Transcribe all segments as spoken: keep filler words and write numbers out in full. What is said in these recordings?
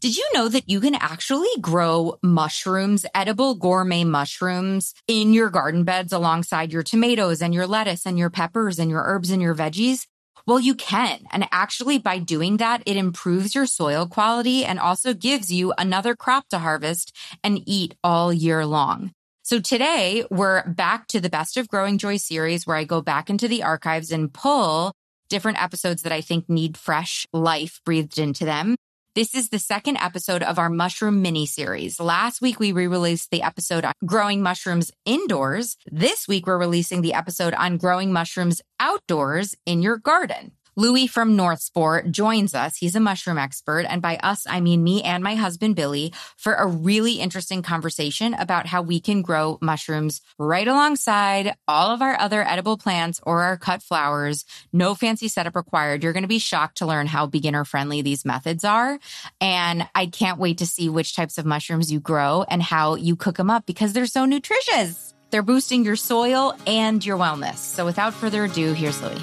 Did you know that you can actually grow mushrooms, edible gourmet mushrooms, in your garden beds alongside your tomatoes and your lettuce and your peppers and your herbs and your veggies? Well, you can. And actually, by doing that, it improves your soil quality and also gives you another crop to harvest and eat all year long. So today, we're back to the Best of Growing Joy series, where I go back into the archives and pull different episodes that I think need fresh life breathed into them. This is the second episode of our mushroom mini-series. Last week, we re-released the episode on growing mushrooms indoors. This week, we're releasing the episode on growing mushrooms outdoors in your garden. Louis from North Spore joins us. He's a mushroom expert. And by us, I mean me and my husband, Billy, for a really interesting conversation about how we can grow mushrooms right alongside all of our other edible plants or our cut flowers. No fancy setup required. You're going to be shocked to learn how beginner-friendly these methods are. And I can't wait to see which types of mushrooms you grow and how you cook them up because they're so nutritious. They're boosting your soil and your wellness. So without further ado, here's Louis.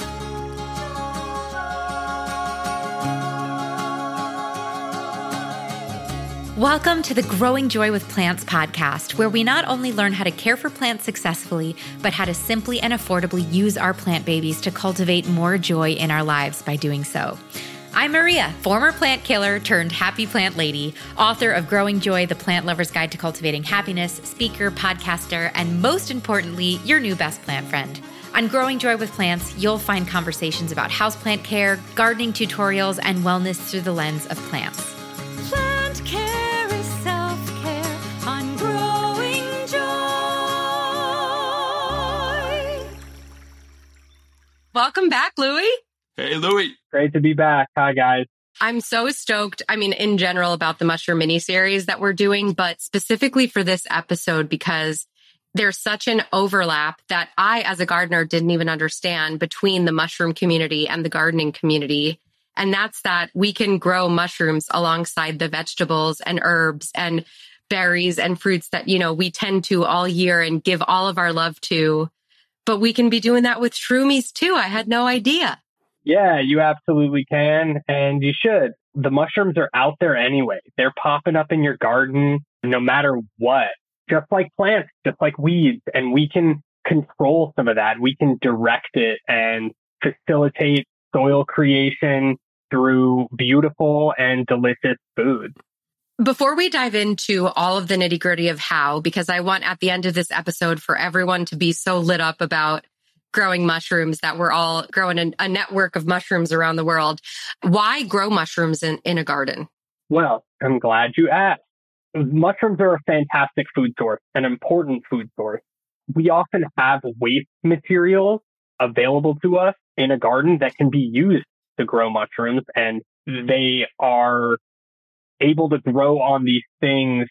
Welcome to the Growing Joy with Plants podcast, where we not only learn how to care for plants successfully, but how to simply and affordably use our plant babies to cultivate more joy in our lives by doing so. I'm Maria, former plant killer turned happy plant lady, author of Growing Joy, the Plant Lover's Guide to Cultivating Happiness, speaker, podcaster, and most importantly, your new best plant friend. On Growing Joy with Plants, you'll find conversations about houseplant care, gardening tutorials, and wellness through the lens of plants. Plant care. Welcome back, Louis. Hey, Louis. Great to be back. Hi, guys. I'm so stoked, I mean, in general about the mushroom mini-series that we're doing, but specifically for this episode because there's such an overlap that I, as a gardener, didn't even understand between the mushroom community and the gardening community. And that's that we can grow mushrooms alongside the vegetables and herbs and berries and fruits that, you know, we tend to all year and give all of our love to. But we can be doing that with shroomies too. I had no idea. Yeah, you absolutely can. And you should. The mushrooms are out there anyway. They're popping up in your garden no matter what. Just like plants, just like weeds. And we can control some of that. We can direct it and facilitate soil creation through beautiful and delicious foods. Before we dive into all of the nitty gritty of how, because I want at the end of this episode for everyone to be so lit up about growing mushrooms that we're all growing a, a network of mushrooms around the world. Why grow mushrooms in, in a garden? Well, I'm glad you asked. Mushrooms are a fantastic food source, an important food source. We often have waste materials available to us in a garden that can be used to grow mushrooms, and they are able to grow on these things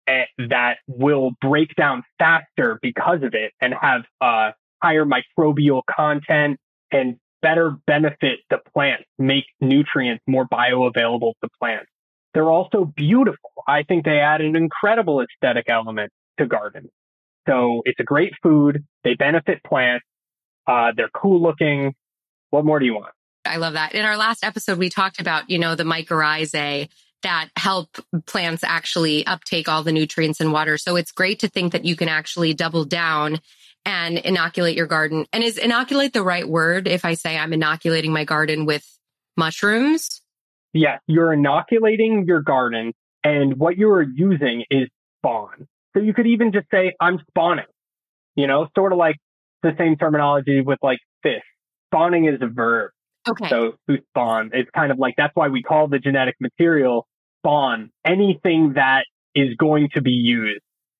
that will break down faster because of it and have uh, higher microbial content and better benefit the plant, make nutrients more bioavailable to plants. They're also beautiful. I think they add an incredible aesthetic element to gardens. So it's a great food. They benefit plants. Uh, they're cool looking. What more do you want? I love that. In our last episode, we talked about, you know, the mycorrhizae that help plants actually uptake all the nutrients and water. So it's great to think that you can actually double down and inoculate your garden. And is inoculate the right word if I say I'm inoculating my garden with mushrooms? Yes, you're inoculating your garden, and what you are using is spawn. So you could even just say, I'm spawning, you know, sort of like the same terminology with like fish. Spawning is a verb. Okay. So to spawn, it's kind of like, that's why we call the genetic material spawn. Anything that is going to be used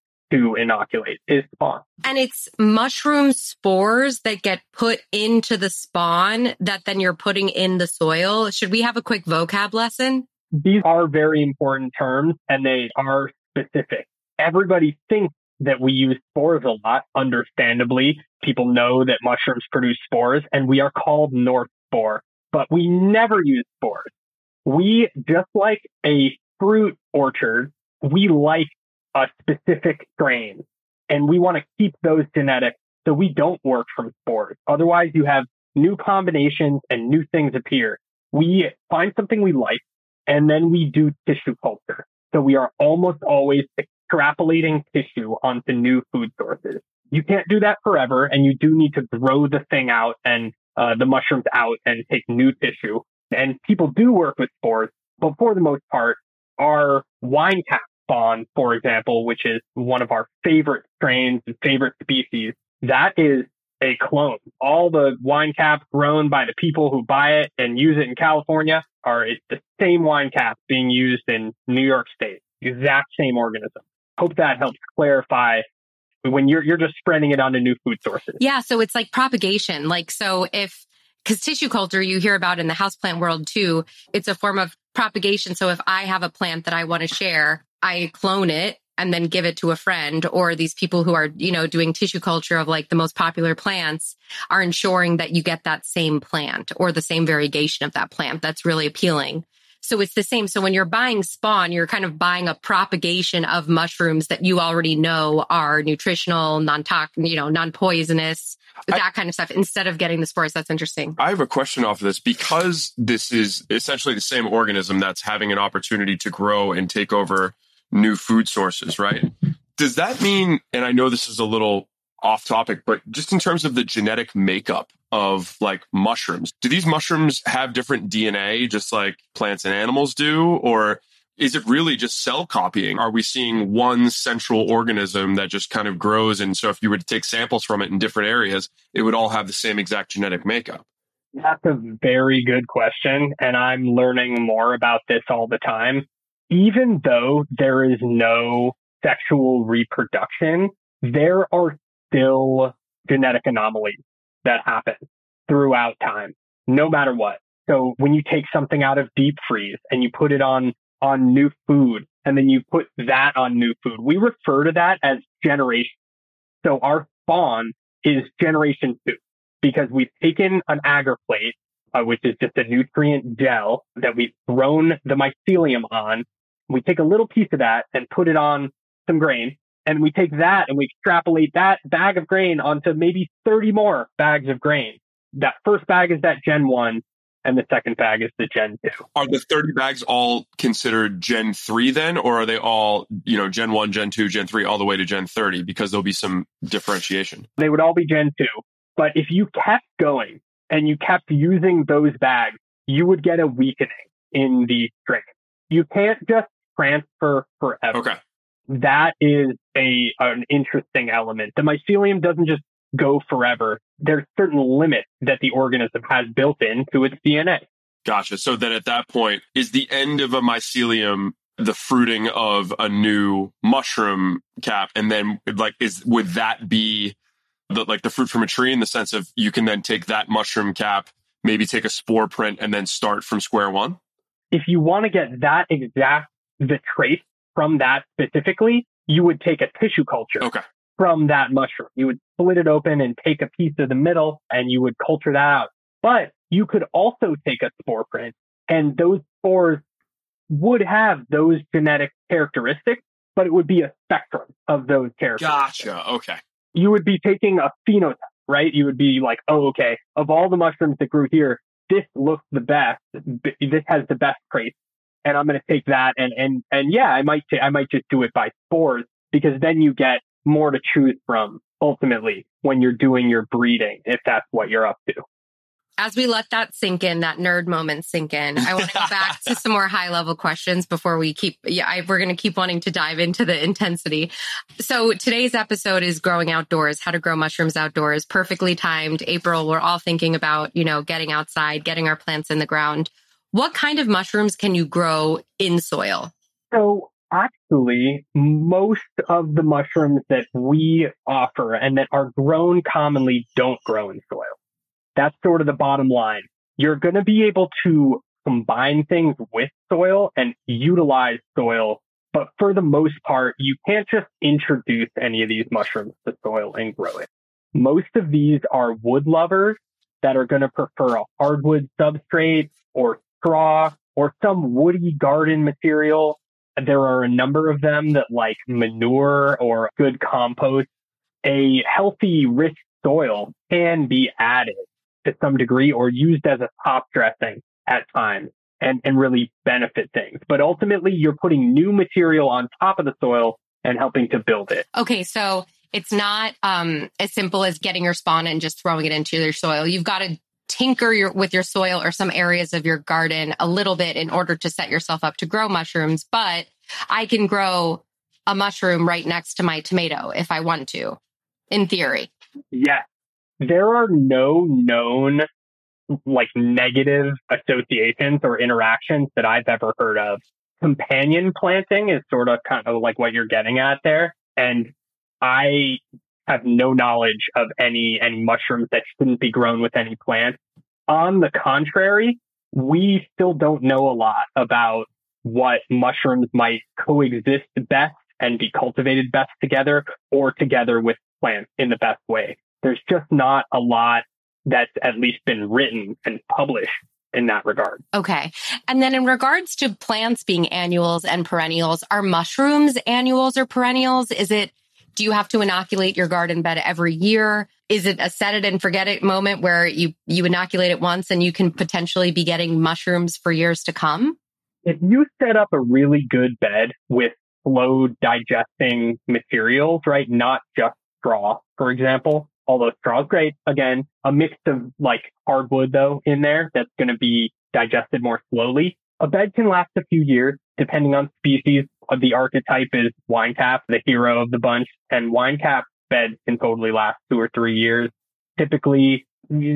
to inoculate is spawn. And it's mushroom spores that get put into the spawn that then you're putting in the soil. Should we have a quick vocab lesson? These are very important terms and they are specific. Everybody thinks that we use spores a lot, understandably. People know that mushrooms produce spores and we are called North Spore, but we never use spores. We, just like a fruit orchard, we like a specific strain and we want to keep those genetics so we don't work from spores. Otherwise, you have new combinations and new things appear. We find something we like, and then we do tissue culture. So we are almost always extrapolating tissue onto new food sources. You can't do that forever, and you do need to grow the thing out and uh, the mushrooms out and take new tissue. And people do work with spores, but for the most part, our wine cap spawn, for example, which is one of our favorite strains and favorite species, that is a clone. All the wine caps grown by the people who buy it and use it in California are it's the same wine cap being used in New York State. Exact same organism. Hope that helps clarify when you're you're just spreading it onto new food sources. Yeah, so it's like propagation. Like, so if, because tissue culture you hear about in the houseplant world too, it's a form of propagation. So if I have a plant that I want to share, I clone it and then give it to a friend, or these people who are, you know, doing tissue culture of like the most popular plants are ensuring that you get that same plant or the same variegation of that plant. That's really appealing. So it's the same. So when you're buying spawn, you're kind of buying a propagation of mushrooms that you already know are nutritional, non-toxic, you know, non-poisonous, that I, kind of stuff, instead of getting the spores. That's interesting. I have a question off of this. Because this is essentially the same organism that's having an opportunity to grow and take over new food sources, right? Does that mean, and I know this is a little off topic, but just in terms of the genetic makeup of like mushrooms, do these mushrooms have different D N A just like plants and animals do? Or is it really just cell copying? Are we seeing one central organism that just kind of grows? And so if you were to take samples from it in different areas, it would all have the same exact genetic makeup? That's a very good question. And I'm learning more about this all the time. Even though there is no sexual reproduction, there are still genetic anomalies that happen throughout time, no matter what. So when you take something out of deep freeze and you put it on, on new food, and then you put that on new food, we refer to that as generation. So our spawn is generation two, because we've taken an agar plate, uh, which is just a nutrient gel that we've thrown the mycelium on. We take a little piece of that and put it on some grain. And we take that and we extrapolate that bag of grain onto maybe thirty more bags of grain. That first bag is that Gen one, and the second bag is the Gen two. Are the thirty bags all considered Gen three then? Or are they all, you know, Gen one, Gen two, Gen three, all the way to Gen thirty? Because there'll be some differentiation. They would all be Gen two. But if you kept going and you kept using those bags, you would get a weakening in the strain. You can't just transfer forever. Okay. That is a an interesting element. The mycelium doesn't just go forever. There's certain limits that the organism has built into its D N A. Gotcha. So then at that point, is the end of a mycelium the fruiting of a new mushroom cap? And then like, is, would that be the, like the fruit from a tree, in the sense of you can then take that mushroom cap, maybe take a spore print and then start from square one? If you want to get that exact, the trait from that specifically, you would take a tissue culture okay. from that mushroom. You would split it open and take a piece of the middle and you would culture that out. But you could also take a spore print, and those spores would have those genetic characteristics, but it would be a spectrum of those characteristics. Gotcha. Okay. You would be taking a phenotype, right? You would be like, oh, okay, of all the mushrooms that grew here, this looks the best. This has the best traits. And I'm going to take that and, and, and yeah, I might, t- I might just do it by spores, because then you get more to choose from ultimately when you're doing your breeding, if that's what you're up to. As we let that sink in, that nerd moment sink in, I want to go back to some more high level questions before we keep, yeah, I, we're going to keep wanting to dive into the intensity. So today's episode is growing outdoors, how to grow mushrooms outdoors, perfectly timed. April, we're all thinking about, you know, getting outside, getting our plants in the ground. What kind of mushrooms can you grow in soil? So actually, most of the mushrooms that we offer and that are grown commonly don't grow in soil. That's sort of the bottom line. You're going to be able to combine things with soil and utilize soil, but for the most part, you can't just introduce any of these mushrooms to soil and grow it. Most of these are wood lovers that are going to prefer a hardwood substrate or straw or some woody garden material. There are a number of them that like manure or good compost. A healthy, rich soil can be added to some degree or used as a top dressing at times. and, and really benefit things. But ultimately, you're putting new material on top of the soil and helping to build it. Okay, so it's not um, as simple as getting your spawn and just throwing it into your soil. You've got to tinker your, with your soil or some areas of your garden a little bit in order to set yourself up to grow mushrooms. But I can grow a mushroom right next to my tomato if I want to, in theory. Yes. There are no known like negative associations or interactions that I've ever heard of. Companion planting is sort of kind of like what you're getting at there. And I have no knowledge of any, any mushrooms that shouldn't be grown with any plant. On the contrary, we still don't know a lot about what mushrooms might coexist best and be cultivated best together or together with plants in the best way. There's just not a lot that's at least been written and published in that regard. Okay. And then in regards to plants being annuals and perennials, are mushrooms annuals or perennials? Is it, do you have to inoculate your garden bed every year? Is it a set it and forget it moment where you, you inoculate it once and you can potentially be getting mushrooms for years to come? If you set up a really good bed with slow digesting materials, right? Not just straw, for example, although straw is great. Again, a mix of like hardwood though in there that's going to be digested more slowly. A bed can last a few years depending on species. The archetype is wine cap, the hero of the bunch, and wine cap beds can totally last two or three years. Typically,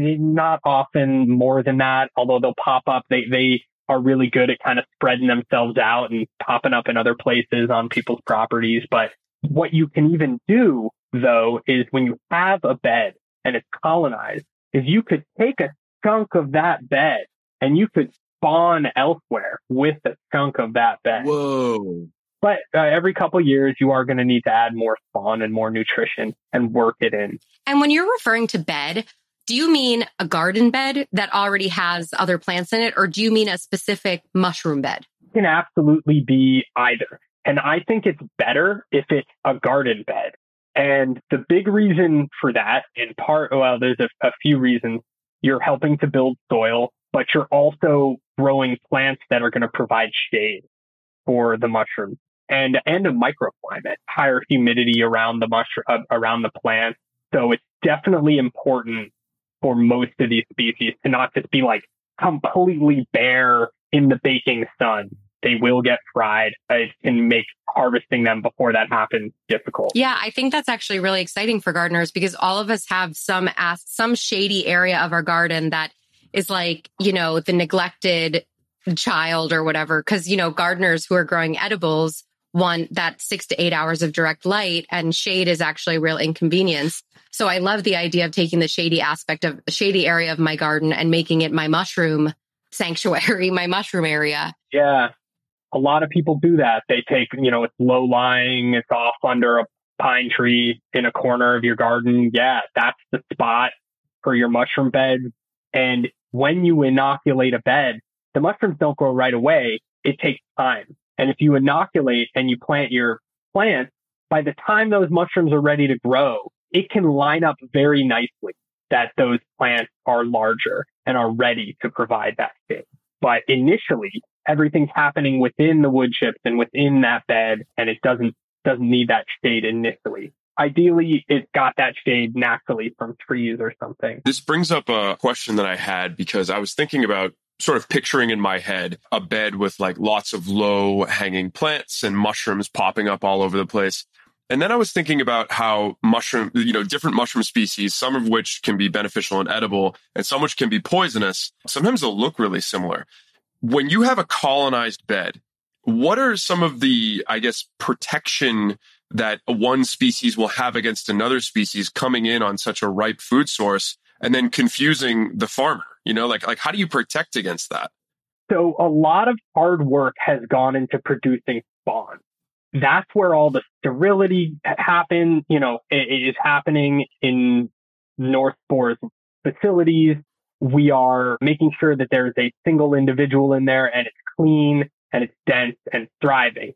not often more than that, although they'll pop up. They, they are really good at kind of spreading themselves out and popping up in other places on people's properties. But what you can even do though, is when you have a bed and it's colonized, is you could take a chunk of that bed and you could spawn elsewhere with a chunk of that bed. Whoa. But uh, every couple of years, you are going to need to add more spawn and more nutrition and work it in. And when you're referring to bed, do you mean a garden bed that already has other plants in it, or do you mean a specific mushroom bed? It can absolutely be either. And I think it's better if it's a garden bed. And the big reason for that, in part, well, there's a, a few reasons. You're helping to build soil, but you're also growing plants that are going to provide shade for the mushrooms and, and a microclimate, higher humidity around the mushroom, uh, around the plant. So it's definitely important for most of these species to not just be like completely bare in the baking sun. They will get fried. It can make harvesting them before that happens difficult. Yeah, I think that's actually really exciting for gardeners because all of us have some as- some shady area of our garden that is like, you know, the neglected child or whatever. Because, you know, gardeners who are growing edibles want that six to eight hours of direct light, and shade is actually a real inconvenience. So I love the idea of taking the shady aspect of the shady area of my garden and making it my mushroom sanctuary, my mushroom area. Yeah. A lot of people do that. They take, you know, it's low lying, it's off under a pine tree in a corner of your garden. Yeah, that's the spot for your mushroom bed. And when you inoculate a bed, the mushrooms don't grow right away. It takes time. And if you inoculate and you plant your plants, by the time those mushrooms are ready to grow, it can line up very nicely that those plants are larger and are ready to provide that shade. But initially, everything's happening within the wood chips and within that bed, and it doesn't doesn't need that shade initially. Ideally, it got that shade naturally from trees or something. This brings up a question that I had because I was thinking about sort of picturing in my head a bed with like lots of low hanging plants and mushrooms popping up all over the place. And then I was thinking about how mushroom, you know, different mushroom species, some of which can be beneficial and edible and some which can be poisonous. Sometimes they'll look really similar. When you have a colonized bed, what are some of the, I guess, protection that one species will have against another species coming in on such a ripe food source and then confusing the farmer? You know, like, like how do you protect against that? So a lot of hard work has gone into producing spawn. That's where all the sterility happen, you know, it, it is happening in North Spore's facilities. We are making sure that there's a single individual in there and it's clean and it's dense and thriving.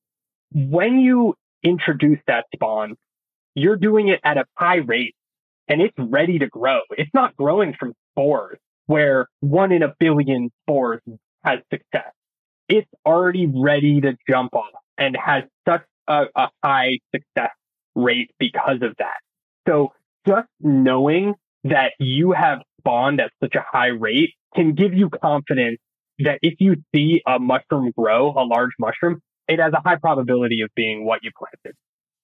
When you introduce that spawn, you're doing it at a high rate and it's ready to grow. It's not growing from spores where one in a billion spores has success. It's already ready to jump off and has such a, a high success rate because of that. So just knowing that you have spawned at such a high rate can give you confidence that if you see a mushroom grow, a large mushroom, it has a high probability of being what you planted.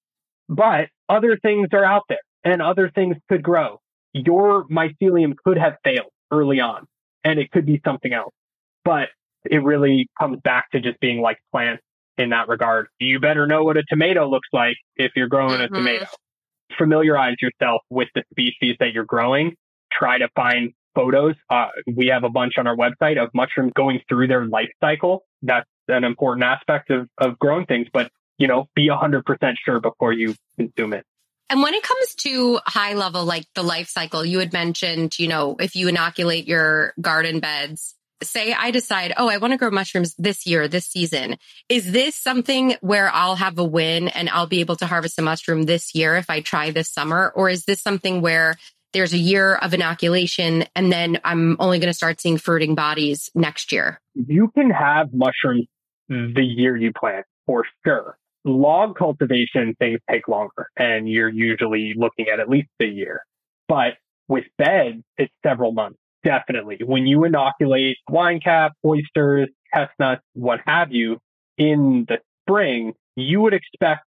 But other things are out there and other things could grow. Your mycelium could have failed early on and it could be something else. But it really comes back to just being like plants in that regard. You better know what a tomato looks like if you're growing a mm-hmm. tomato. Familiarize yourself with the species that you're growing. Try to find photos. Uh, we have a bunch on our website of mushrooms going through their life cycle. That's an important aspect of, of growing things, but, you know, be one hundred percent sure before you consume it. And when it comes to high level, like the life cycle, you had mentioned, you know, if you inoculate your garden beds, say I decide, oh, I want to grow mushrooms this year, this season. Is this something where I'll have a win and I'll be able to harvest a mushroom this year if I try this summer? Or is this something where there's a year of inoculation and then I'm only going to start seeing fruiting bodies next year? You can have mushrooms the year you plant, for sure. Log cultivation, things take longer and you're usually looking at at least a year. But with beds, it's several months. Definitely. When you inoculate wine cap, oysters, chestnuts, what have you, in the spring, you would expect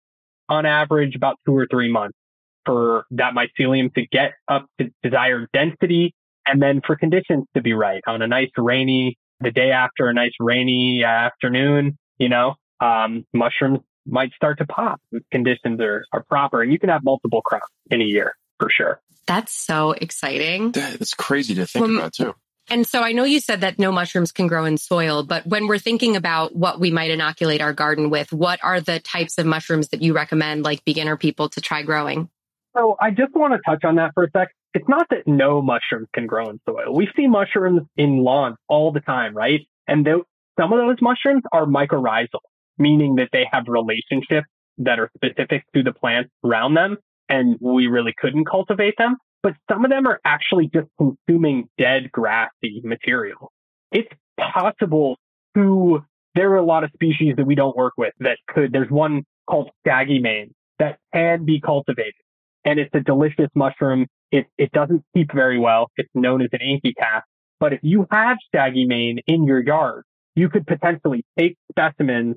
on average about two or three months for that mycelium to get up to desired density and then for conditions to be right. On a nice rainy, the day after a nice rainy afternoon, you know, um, mushrooms might start to pop if conditions are, are proper. And you can have multiple crops in a year for sure. That's so exciting. That's crazy to think um, about too. And so I know you said that no mushrooms can grow in soil, but when we're thinking about what we might inoculate our garden with, what are the types of mushrooms that you recommend, like beginner people, to try growing? So I just want to touch on that for a sec. It's not that no mushrooms can grow in soil. We see mushrooms in lawns all the time, right? And th- some of those mushrooms are mycorrhizal, meaning that they have relationships that are specific to the plants around them. And we really couldn't cultivate them. But some of them are actually just consuming dead grassy material. It's possible to, there are a lot of species that we don't work with that could, there's one called shaggy mane that can be cultivated. And it's a delicious mushroom. It it doesn't keep very well. It's known as an inky calf. But if you have shaggy mane in your yard, you could potentially take specimens,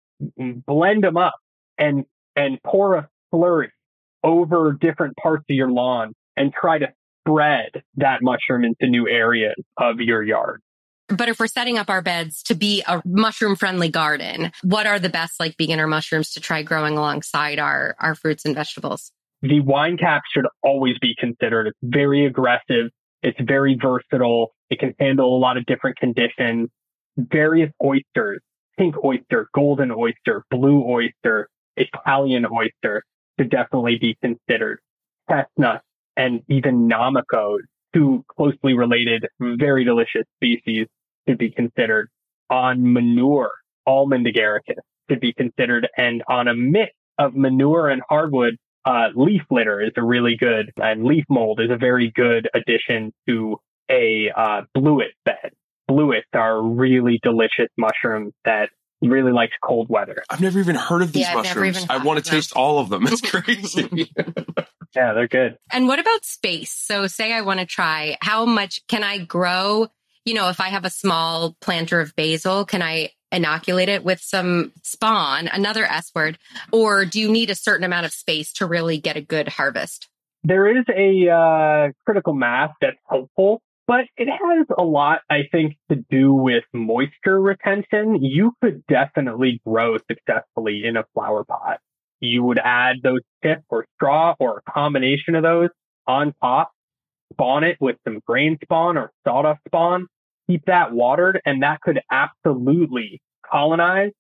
blend them up, and and pour a slurry over different parts of your lawn and try to spread that mushroom into new areas of your yard. But if we're setting up our beds to be a mushroom-friendly garden, what are the best like beginner mushrooms to try growing alongside our, our fruits and vegetables? The wine cap should always be considered. It's very aggressive. It's very versatile. It can handle a lot of different conditions. Various oysters, pink oyster, golden oyster, blue oyster, Italian oyster should definitely be considered. Chestnuts and even namacos, two closely related, very delicious species, should be considered. On manure, almond agaricus should be considered. And on a mix of manure and hardwood, uh, leaf litter is a really good, and leaf mold is a very good addition to a uh, bluet bed. Bluets are really delicious mushrooms that really likes cold weather. I've never even heard of these yeah, mushrooms. I want to taste all of them. It's crazy. Yeah, they're good. And what about space? So say I want to try, how much can I grow? You know, if I have a small planter of basil, can I inoculate it with some spawn, another S word, or do you need a certain amount of space to really get a good harvest? There is a uh, critical mass that's helpful. But it has a lot, I think, to do with moisture retention. You could definitely grow successfully in a flower pot. You would add those chips or straw or a combination of those on top, spawn it with some grain spawn or sawdust spawn, keep that watered, and that could absolutely colonize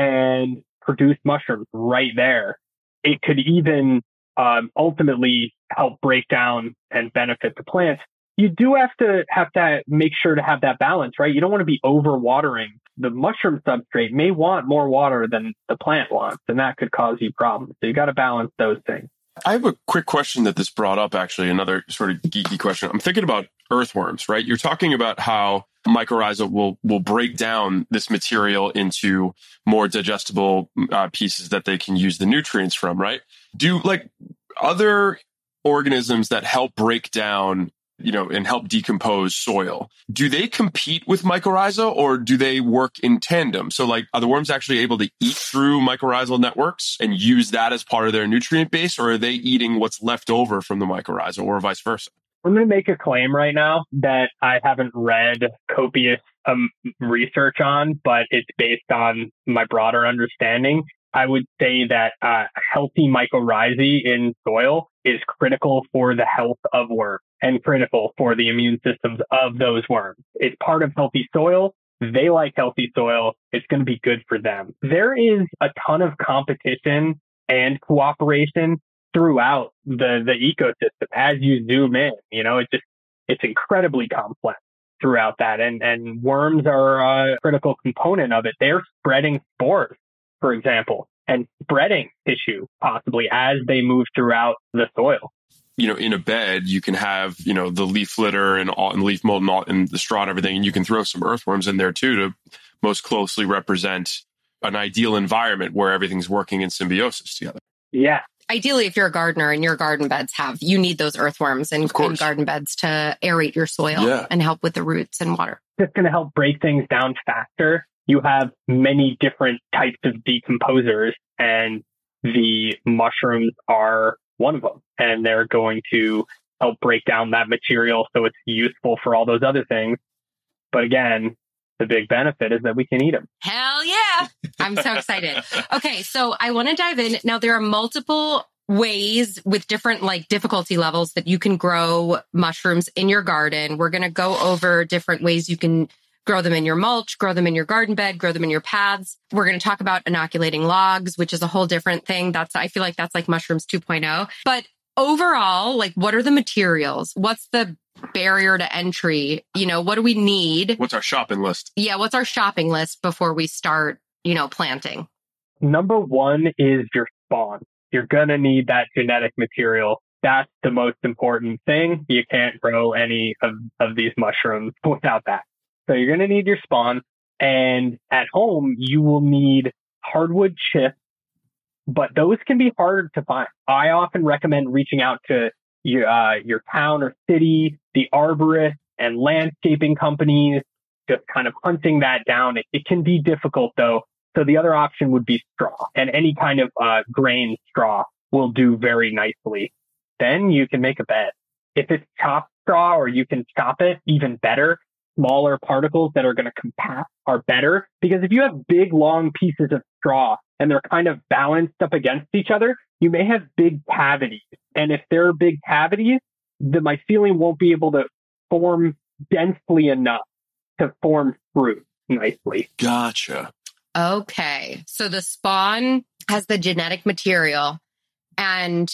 and produce mushrooms right there. It could even um, ultimately help break down and benefit the plants. You do have to have to make sure to have that balance, right? You don't want to be over watering. The mushroom substrate may want more water than the plant wants, and that could cause you problems. So you got to balance those things. I have a quick question that this brought up, actually, another sort of geeky question. I'm thinking about earthworms, right? You're talking about how mycorrhiza will will break down this material into more digestible uh, pieces that they can use the nutrients from, right? Do like other organisms that help break down, you know, and help decompose soil, do they compete with mycorrhiza or do they work in tandem? So like, are the worms actually able to eat through mycorrhizal networks and use that as part of their nutrient base, or are they eating what's left over from the mycorrhiza or vice versa? I'm going to make a claim right now that I haven't read copious um, research on, but it's based on my broader understanding. I would say that uh, healthy mycorrhizae in soil is critical for the health of worms and critical for the immune systems of those worms. It's part of healthy soil. They like healthy soil. It's going to be good for them. There is a ton of competition and cooperation throughout the, the ecosystem as you zoom in. You know, it just, it's incredibly complex throughout that. And, and worms are a critical component of it. They're spreading spores, for example, and spreading tissue possibly as they move throughout the soil. You know, in a bed, you can have, you know, the leaf litter and all and leaf mold and, all, and the straw and everything. And you can throw some earthworms in there too to most closely represent an ideal environment where everything's working in symbiosis together. Yeah. Ideally, if you're a gardener and your garden beds have, you need those earthworms in, in garden beds to aerate your soil yeah. and help with the roots and water. It's going to help break things down faster. You have many different types of decomposers, and the mushrooms are one of them. And they're going to help break down that material so it's useful for all those other things. But again, the big benefit is that we can eat them. Hell yeah. I'm so excited. Okay, so I want to dive in. Now, there are multiple ways with different like difficulty levels that you can grow mushrooms in your garden. We're going to go over different ways you can grow them in your mulch, grow them in your garden bed, grow them in your paths. We're going to talk about inoculating logs, which is a whole different thing. That's, I feel like that's like mushrooms two point oh. But overall, like, what are the materials? What's the barrier to entry? You know, what do we need? What's our shopping list? Yeah, what's our shopping list before we start, you know, planting? Number one is your spawn. You're going to need that genetic material. That's the most important thing. You can't grow any of, of these mushrooms without that. So you're going to need your spawn. And at home, you will need hardwood chips, but those can be hard to find. I often recommend reaching out to your, uh, your town or city, the arborist and landscaping companies, just kind of hunting that down. It, it can be difficult though. So the other option would be straw, and any kind of uh, grain straw will do very nicely. Then you can make a bed. If it's chopped straw or you can chop it, even better. Smaller particles that are going to compact are better, because if you have big, long pieces of straw and they're kind of balanced up against each other, you may have big cavities. And if there are big cavities, the mycelium won't be able to form densely enough to form fruit nicely. Gotcha. Okay. So the spawn has the genetic material, and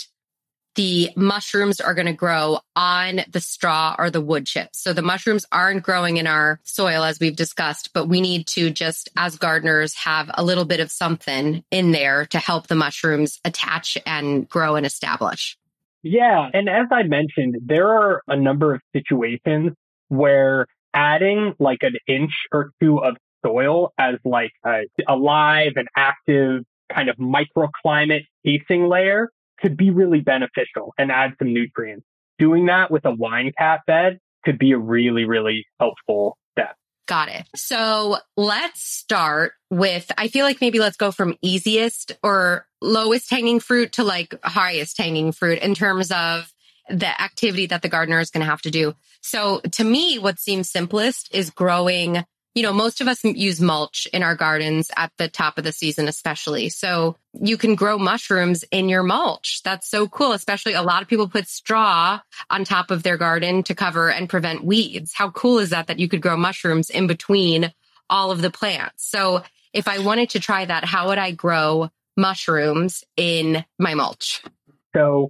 the mushrooms are going to grow on the straw or the wood chips. So the mushrooms aren't growing in our soil, as we've discussed, but we need to just, as gardeners, have a little bit of something in there to help the mushrooms attach and grow and establish. Yeah. And as I mentioned, there are a number of situations where adding like an inch or two of soil as like a, a live and active kind of microclimate casing layer could be really beneficial and add some nutrients. Doing that with a wine cap bed could be a really, really helpful step. Got it. So let's start with, I feel like maybe let's go from easiest or lowest hanging fruit to like highest hanging fruit in terms of the activity that the gardener is going to have to do. So to me, what seems simplest is growing. You know, most of us use mulch in our gardens at the top of the season, especially. So you can grow mushrooms in your mulch. That's so cool. Especially a lot of people put straw on top of their garden to cover and prevent weeds. How cool is that, that you could grow mushrooms in between all of the plants? So if I wanted to try that, how would I grow mushrooms in my mulch? So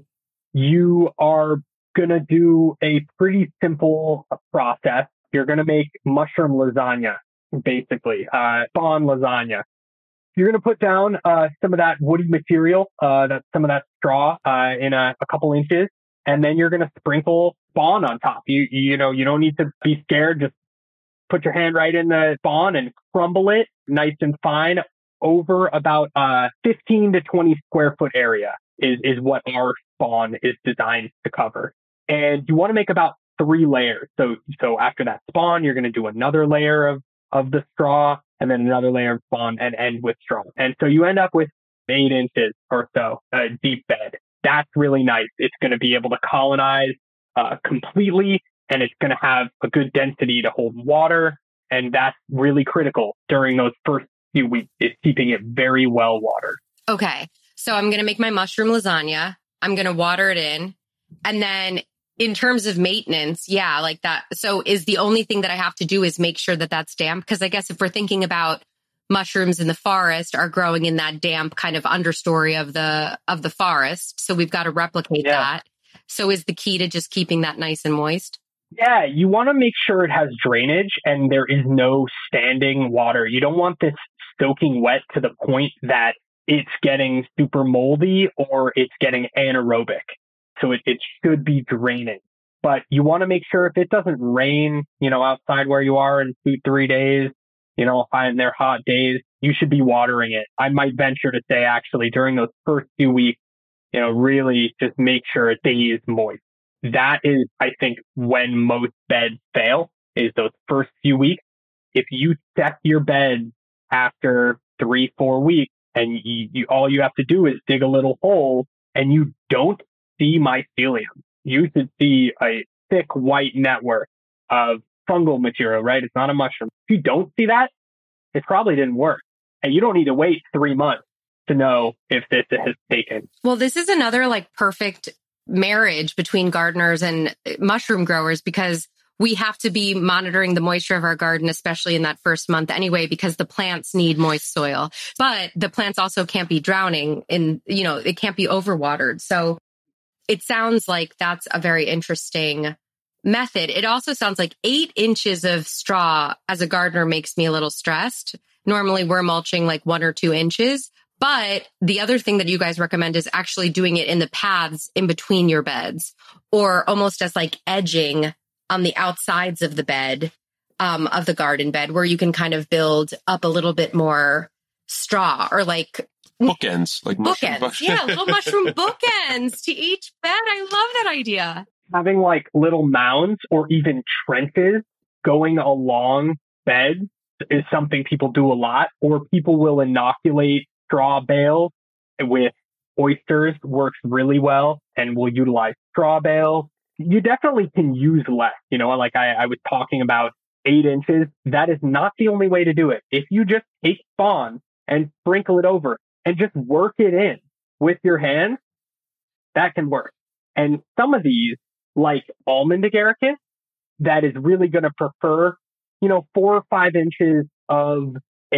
you are going to do a pretty simple process. You're going to make mushroom lasagna, basically, uh, spawn lasagna. You're going to put down uh, some of that woody material, uh, that some of that straw uh, in a, a couple inches, and then you're going to sprinkle spawn on top. You, you know, you don't need to be scared. Just put your hand right in the spawn and crumble it nice and fine over about a fifteen to twenty square foot area is, is what our spawn is designed to cover. And you want to make about three layers. So, so after that spawn, you're going to do another layer of, of the straw and then another layer of spawn and end with straw. And so you end up with eight inches or so, a deep bed. That's really nice. It's going to be able to colonize uh, completely, and it's going to have a good density to hold water. And that's really critical during those first few weeks, is keeping it very well watered. Okay. So I'm going to make my mushroom lasagna. I'm going to water it in. And then in terms of maintenance, yeah, like that. So is the only thing that I have to do is make sure that that's damp? Because I guess if we're thinking about mushrooms in the forest are growing in that damp kind of understory of the, of the forest. So we've got to replicate yeah. that. So is the key to just keeping that nice and moist? Yeah, you want to make sure it has drainage and there is no standing water. You don't want this soaking wet to the point that it's getting super moldy or it's getting anaerobic. So it, it should be draining. But you want to make sure if it doesn't rain, you know, outside where you are in two, three days, you know, and they're hot days, you should be watering it. I might venture to say, actually, during those first few weeks, you know, really just make sure it stays moist. That is, I think, when most beds fail, is those first few weeks. If you check your bed after three, four weeks, and you, you, all you have to do is dig a little hole, and you don't see mycelium, you should see a thick white network of fungal material, right? It's not a mushroom. If you don't see that, it probably didn't work. And you don't need to wait three months to know if this has taken. Well, this is another like perfect marriage between gardeners and mushroom growers, because we have to be monitoring the moisture of our garden, especially in that first month anyway, because the plants need moist soil, but the plants also can't be drowning in, you know, it can't be overwatered. So it sounds like that's a very interesting method. It also sounds like eight inches of straw as a gardener makes me a little stressed. Normally we're mulching like one or two inches. But the other thing that you guys recommend is actually doing it in the paths in between your beds, or almost as like edging on the outsides of the bed, um, of the garden bed, where you can kind of build up a little bit more straw, or like bookends, like bookends. Book- yeah, little mushroom bookends to each bed. I love that idea. Having like little mounds or even trenches going along beds is something people do a lot, or people will inoculate straw bales with oysters. Works really well, and we'll utilize straw bales. You definitely can use less, you know, like I, I was talking about eight inches. That is not the only way to do it. If you just take spawn and sprinkle it over and just work it in with your hands, that can work. And some of these, like almond agaricus, that is really going to prefer, you know, four or five inches of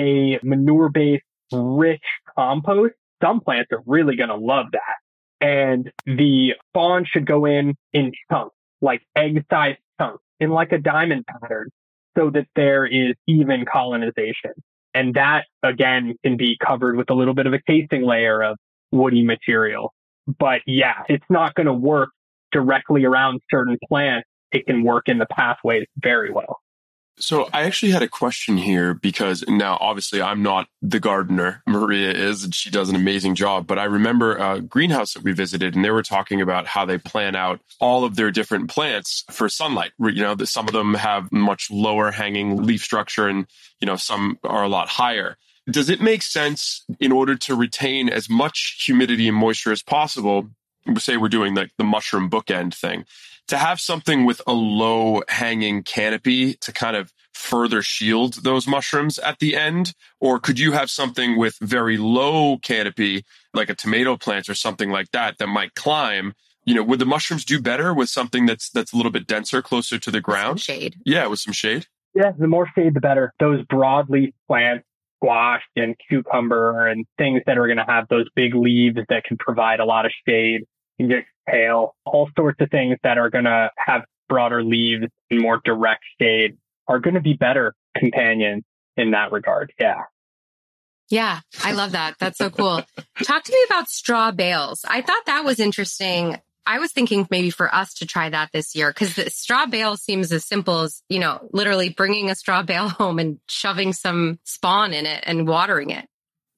a manure-based rich compost. Some plants are really going to love that. And the spawn should go in in chunks, like egg-sized chunks, in like a diamond pattern, so that there is even colonization. And that, again, can be covered with a little bit of a casing layer of woody material. But yeah, it's not going to work directly around certain plants. It can work in the pathways very well. So I actually had a question here, because now obviously I'm not the gardener. Maria is, and she does an amazing job. But I remember a greenhouse that we visited, and they were talking about how they plan out all of their different plants for sunlight. You know, some of them have much lower hanging leaf structure, and, you know, some are a lot higher. Does it make sense, in order to retain as much humidity and moisture as possible, say we're doing like the mushroom bookend thing, to have something with a low hanging canopy to kind of further shield those mushrooms at the end? Or could you have something with very low canopy, like a tomato plant or something like that, that might climb? You know, would the mushrooms do better with something that's that's a little bit denser, closer to the ground? Some shade. Yeah, with some shade. Yeah, the more shade, the better. Those broadleaf plants, squash and cucumber, and things that are going to have those big leaves that can provide a lot of shade. You can get kale, all sorts of things that are going to have broader leaves and more direct shade are going to be better companions in that regard. Yeah. Yeah, I love that. That's so cool. Talk to me about straw bales. I thought that was interesting. I was thinking maybe for us to try that this year, because the straw bale seems as simple as, you know, literally bringing a straw bale home and shoving some spawn in it and watering it.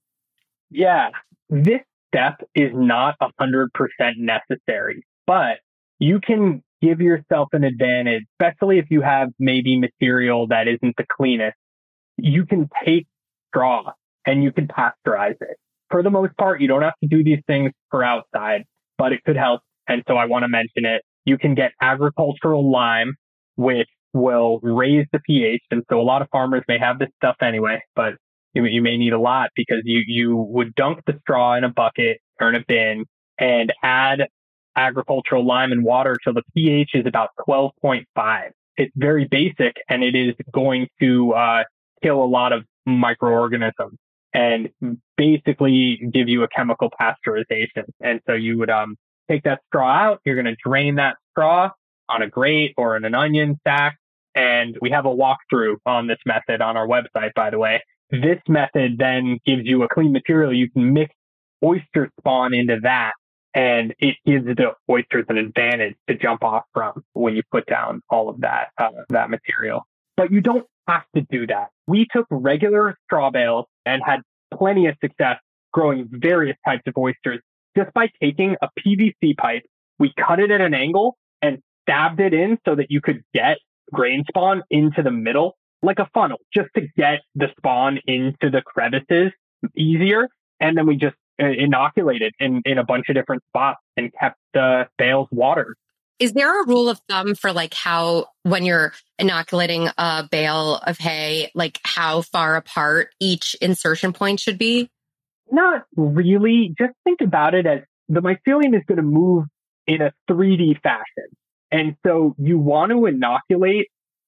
Yeah, this step is not one hundred percent necessary, but you can give yourself an advantage, especially if you have maybe material that isn't the cleanest. You can take straw and you can pasteurize it. For the most part, you don't have to do these things for outside, but it could help. And so I want to mention it. You can get agricultural lime, which will raise the pH. And so a lot of farmers may have this stuff anyway, but you, you may need a lot because you, you would dunk the straw in a bucket or in a bin and add agricultural lime and water till the pH is about twelve point five. It's very basic and it is going to uh, kill a lot of microorganisms and basically give you a chemical pasteurization. And so you would um, take that straw out. You're going to drain that straw on a grate or in an onion sack. And we have a walkthrough on this method on our website, by the way. This method then gives you a clean material. You can mix oyster spawn into that, and it gives the oysters an advantage to jump off from when you put down all of that, uh, that material. But you don't have to do that. We took regular straw bales and had plenty of success growing various types of oysters just by taking a P V C pipe. We cut it at an angle and stabbed it in so that you could get grain spawn into the middle, like a funnel, just to get the spawn into the crevices easier. And then we just inoculated in, in a bunch of different spots and kept the bales watered. Is there a rule of thumb for like how, when you're inoculating a bale of hay, like how far apart each insertion point should be? Not really. Just think about it as the mycelium is going to move in a three D fashion. And so you want to inoculate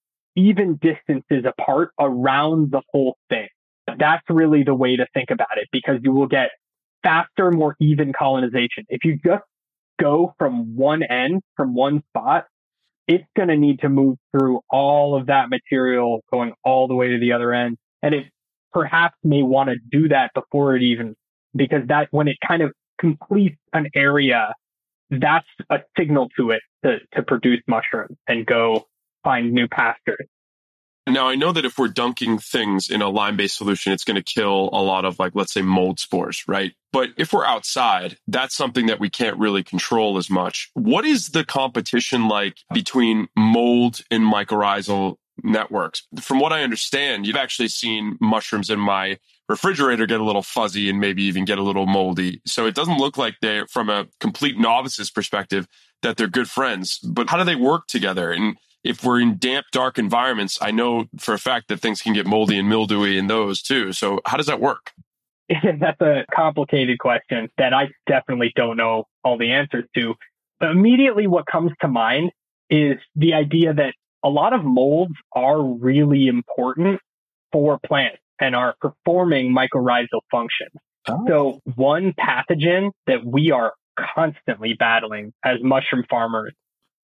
even distances apart around the whole thing. That's really the way to think about it, because you will get faster, more even colonization. If you just go from one end, from one spot, it's going to need to move through all of that material going all the way to the other end. And it perhaps may want to do that before it even, because that when it kind of completes an area, that's a signal to it to, to produce mushrooms and go find new pastures. Now, I know that if we're dunking things in a lime-based solution, it's going to kill a lot of, like, let's say, mold spores, right? But if we're outside, that's something that we can't really control as much. What is the competition like between mold and mycorrhizal networks? From what I understand, you've actually seen mushrooms in my refrigerator get a little fuzzy and maybe even get a little moldy. So it doesn't look like they're, from a complete novice's perspective, that they're good friends. But how do they work together? And if we're in damp, dark environments, I know for a fact that things can get moldy and mildewy in those too. So how does that work? That's a complicated question that I definitely don't know all the answers to. But immediately what comes to mind is the idea that a lot of molds are really important for plants and are performing mycorrhizal functions. Oh. So one pathogen that we are constantly battling as mushroom farmers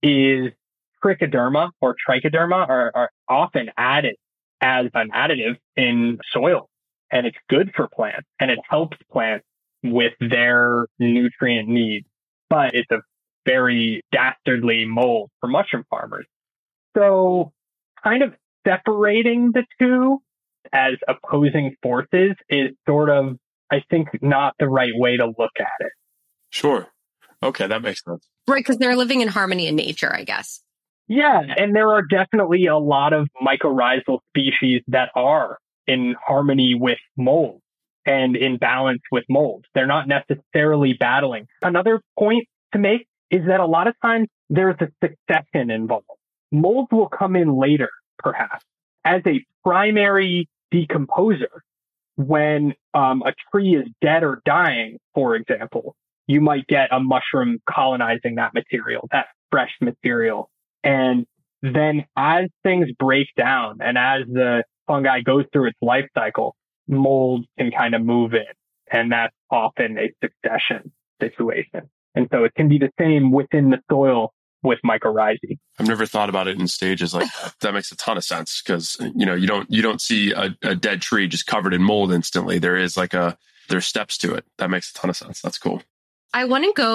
is trichoderma or trichoderma are, are often added as an additive in soil. And it's good for plants and it helps plants with their nutrient needs. But it's a very dastardly mold for mushroom farmers. So kind of separating the two as opposing forces is sort of, I think, not the right way to look at it. Sure. Okay, that makes sense. Right, because they're living in harmony in nature, I guess. Yeah, and there are definitely a lot of mycorrhizal species that are in harmony with mold and in balance with mold. They're not necessarily battling. Another point to make is that a lot of times there's a succession involved. Molds will come in later, perhaps, as a primary decomposer. When um, a tree is dead or dying, for example, you might get a mushroom colonizing that material, that fresh material. And then as things break down and as the fungi goes through its life cycle, mold can kind of move in. And that's often a succession situation. And so it can be the same within the soil with mycorrhizae. I've never thought about it in stages like that. That makes a ton of sense because, you know, you don't you don't see a, a dead tree just covered in mold instantly. There is like a, there's steps to it. That makes a ton of sense. That's cool. I want to go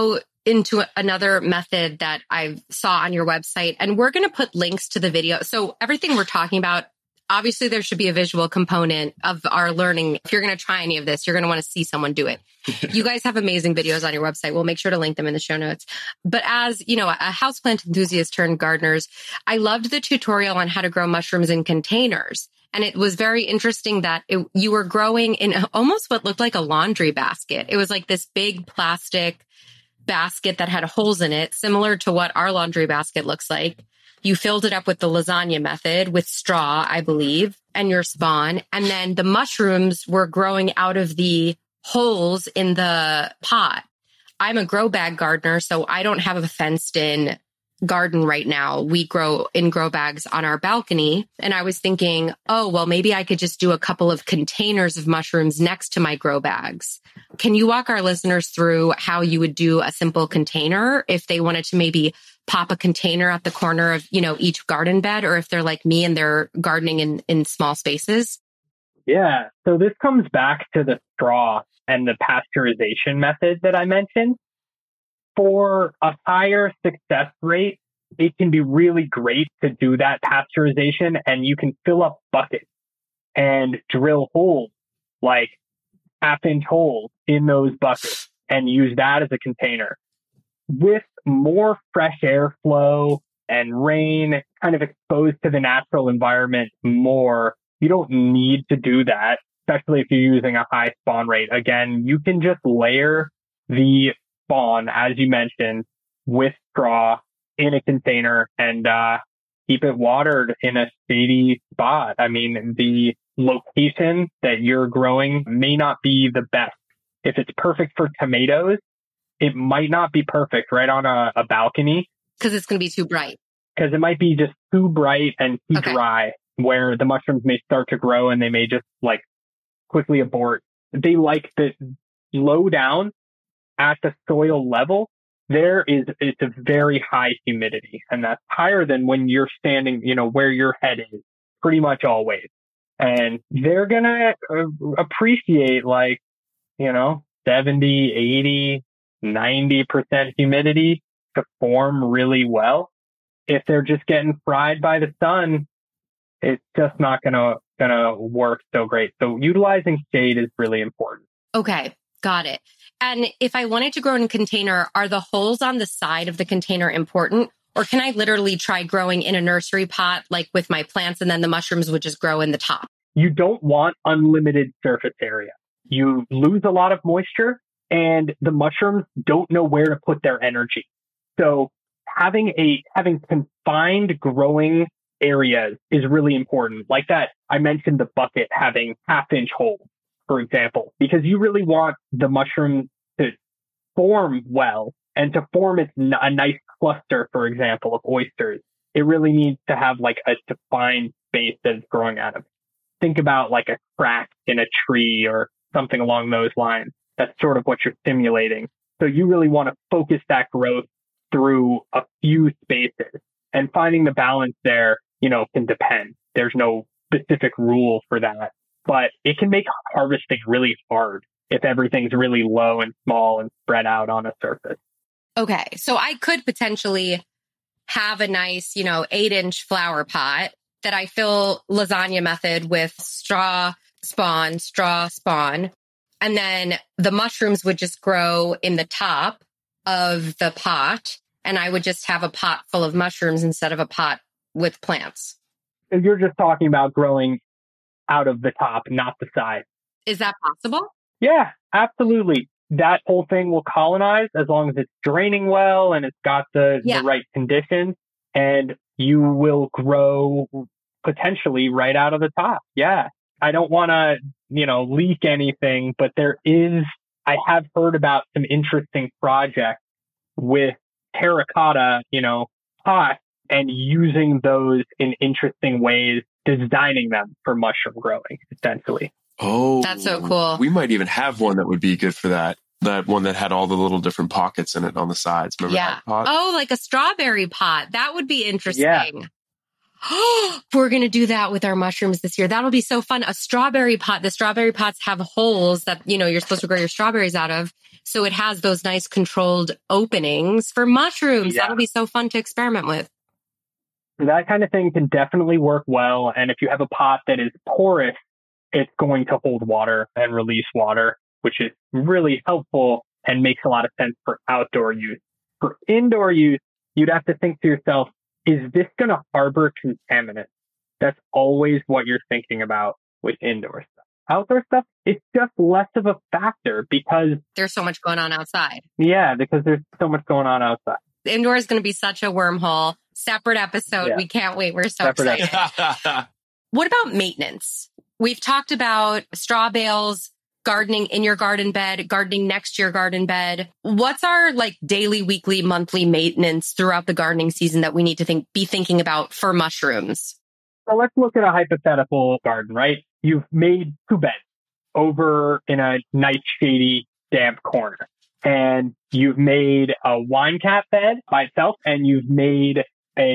into another method that I saw on your website, and we're going to put links to the video. So everything we're talking about, obviously there should be a visual component of our learning. If you're going to try any of this, you're going to want to see someone do it. You guys have amazing videos on your website. We'll make sure to link them in the show notes. But as, you know, a houseplant enthusiast turned gardeners, I loved the tutorial on how to grow mushrooms in containers. And it was very interesting that it, you were growing in almost what looked like a laundry basket. It was like this big plastic basket that had holes in it, similar to what our laundry basket looks like. You filled it up with the lasagna method with straw, I believe, and your spawn. And then the mushrooms were growing out of the holes in the pot. I'm a grow bag gardener, so I don't have a fenced in garden right now. We grow in grow bags on our balcony. And I was thinking, oh, well, maybe I could just do a couple of containers of mushrooms next to my grow bags. Can you walk our listeners through how you would do a simple container if they wanted to maybe pop a container at the corner of, you know, each garden bed, or if they're like me and they're gardening in, in small spaces? Yeah. So this comes back to the straw and the pasteurization method that I mentioned. For a higher success rate, it can be really great to do that pasteurization, and you can fill up buckets and drill holes, like half inch holes in those buckets, and use that as a container. With more fresh air flow and rain kind of exposed to the natural environment more, you don't need to do that, especially if you're using a high spawn rate. Again, you can just layer the spawn, as you mentioned, with straw in a container and uh, keep it watered in a shady spot. I mean, the location that you're growing may not be the best. If it's perfect for tomatoes, it might not be perfect right on a, a balcony. Because it's going to be too bright. Because it might be just too bright and too okay. dry, where the mushrooms may start to grow and they may just like quickly abort. They like the low down at the soil level. There is, it's a very high humidity, and that's higher than when you're standing, you know, where your head is pretty much always. And they're going to uh, appreciate like, you know, seventy, eighty, ninety percent humidity to form really well. If they're just getting fried by the sun, it's just not going to going to work so great. So utilizing shade is really important. Okay, got it. And if I wanted to grow in a container, are the holes on the side of the container important? Or can I literally try growing in a nursery pot, like with my plants, and then the mushrooms would just grow in the top? You don't want unlimited surface area. You lose a lot of moisture, and the mushrooms don't know where to put their energy. So having a having confined growing areas is really important. Like that, I mentioned the bucket having half inch holes, for example, because you really want the mushroom to form well and to form its n- a nice cluster, for example, of oysters. It really needs to have like a defined space that it's growing out of. Think about like a crack in a tree or something along those lines. That's sort of what you're simulating. So you really want to focus that growth through a few spaces, and finding the balance there, you know, can depend. There's no specific rule for that, but it can make harvesting really hard if everything's really low and small and spread out on a surface. Okay. So I could potentially have a nice, you know, eight inch flower pot that I fill lasagna method with straw spawn, straw spawn. And then the mushrooms would just grow in the top of the pot. And I would just have a pot full of mushrooms instead of a pot with plants. You're just talking about growing out of the top, not the side. Is that possible? Yeah, absolutely. That whole thing will colonize as long as it's draining well and it's got the, yeah. the right conditions, and you will grow potentially right out of the top. Yeah. I don't want to, you know, leak anything, but there is, I have heard about some interesting projects with terracotta, you know, pots, and using those in interesting ways, designing them for mushroom growing, essentially. Oh, that's so cool. We might even have one that would be good for that. That one that had all the little different pockets in it on the sides. Remember yeah. that pot? Oh, like a strawberry pot. That would be interesting. Yeah. We're going to do that with our mushrooms this year. That'll be so fun. A strawberry pot. The strawberry pots have holes that, you know, you're supposed to grow your strawberries out of. So it has those nice controlled openings for mushrooms. Yeah. That'll be so fun to experiment with. That kind of thing can definitely work well. And if you have a pot that is porous, it's going to hold water and release water, which is really helpful and makes a lot of sense for outdoor use. For indoor use, you'd have to think to yourself, is this going to harbor contaminants? That's always what you're thinking about with indoor stuff. Outdoor stuff, it's just less of a factor because there's so much going on outside. Yeah, because there's so much going on outside. Indoor is going to be such a wormhole. Separate episode. Yeah. We can't wait. We're so Separate excited. What about maintenance? We've talked about straw bales, gardening in your garden bed, gardening next to your garden bed. What's our like daily, weekly, monthly maintenance throughout the gardening season that we need to think be thinking about for mushrooms? So let's look at a hypothetical garden, right? You've made two beds over in a nice, shady, damp corner. And you've made a wine cap bed by itself, and you've made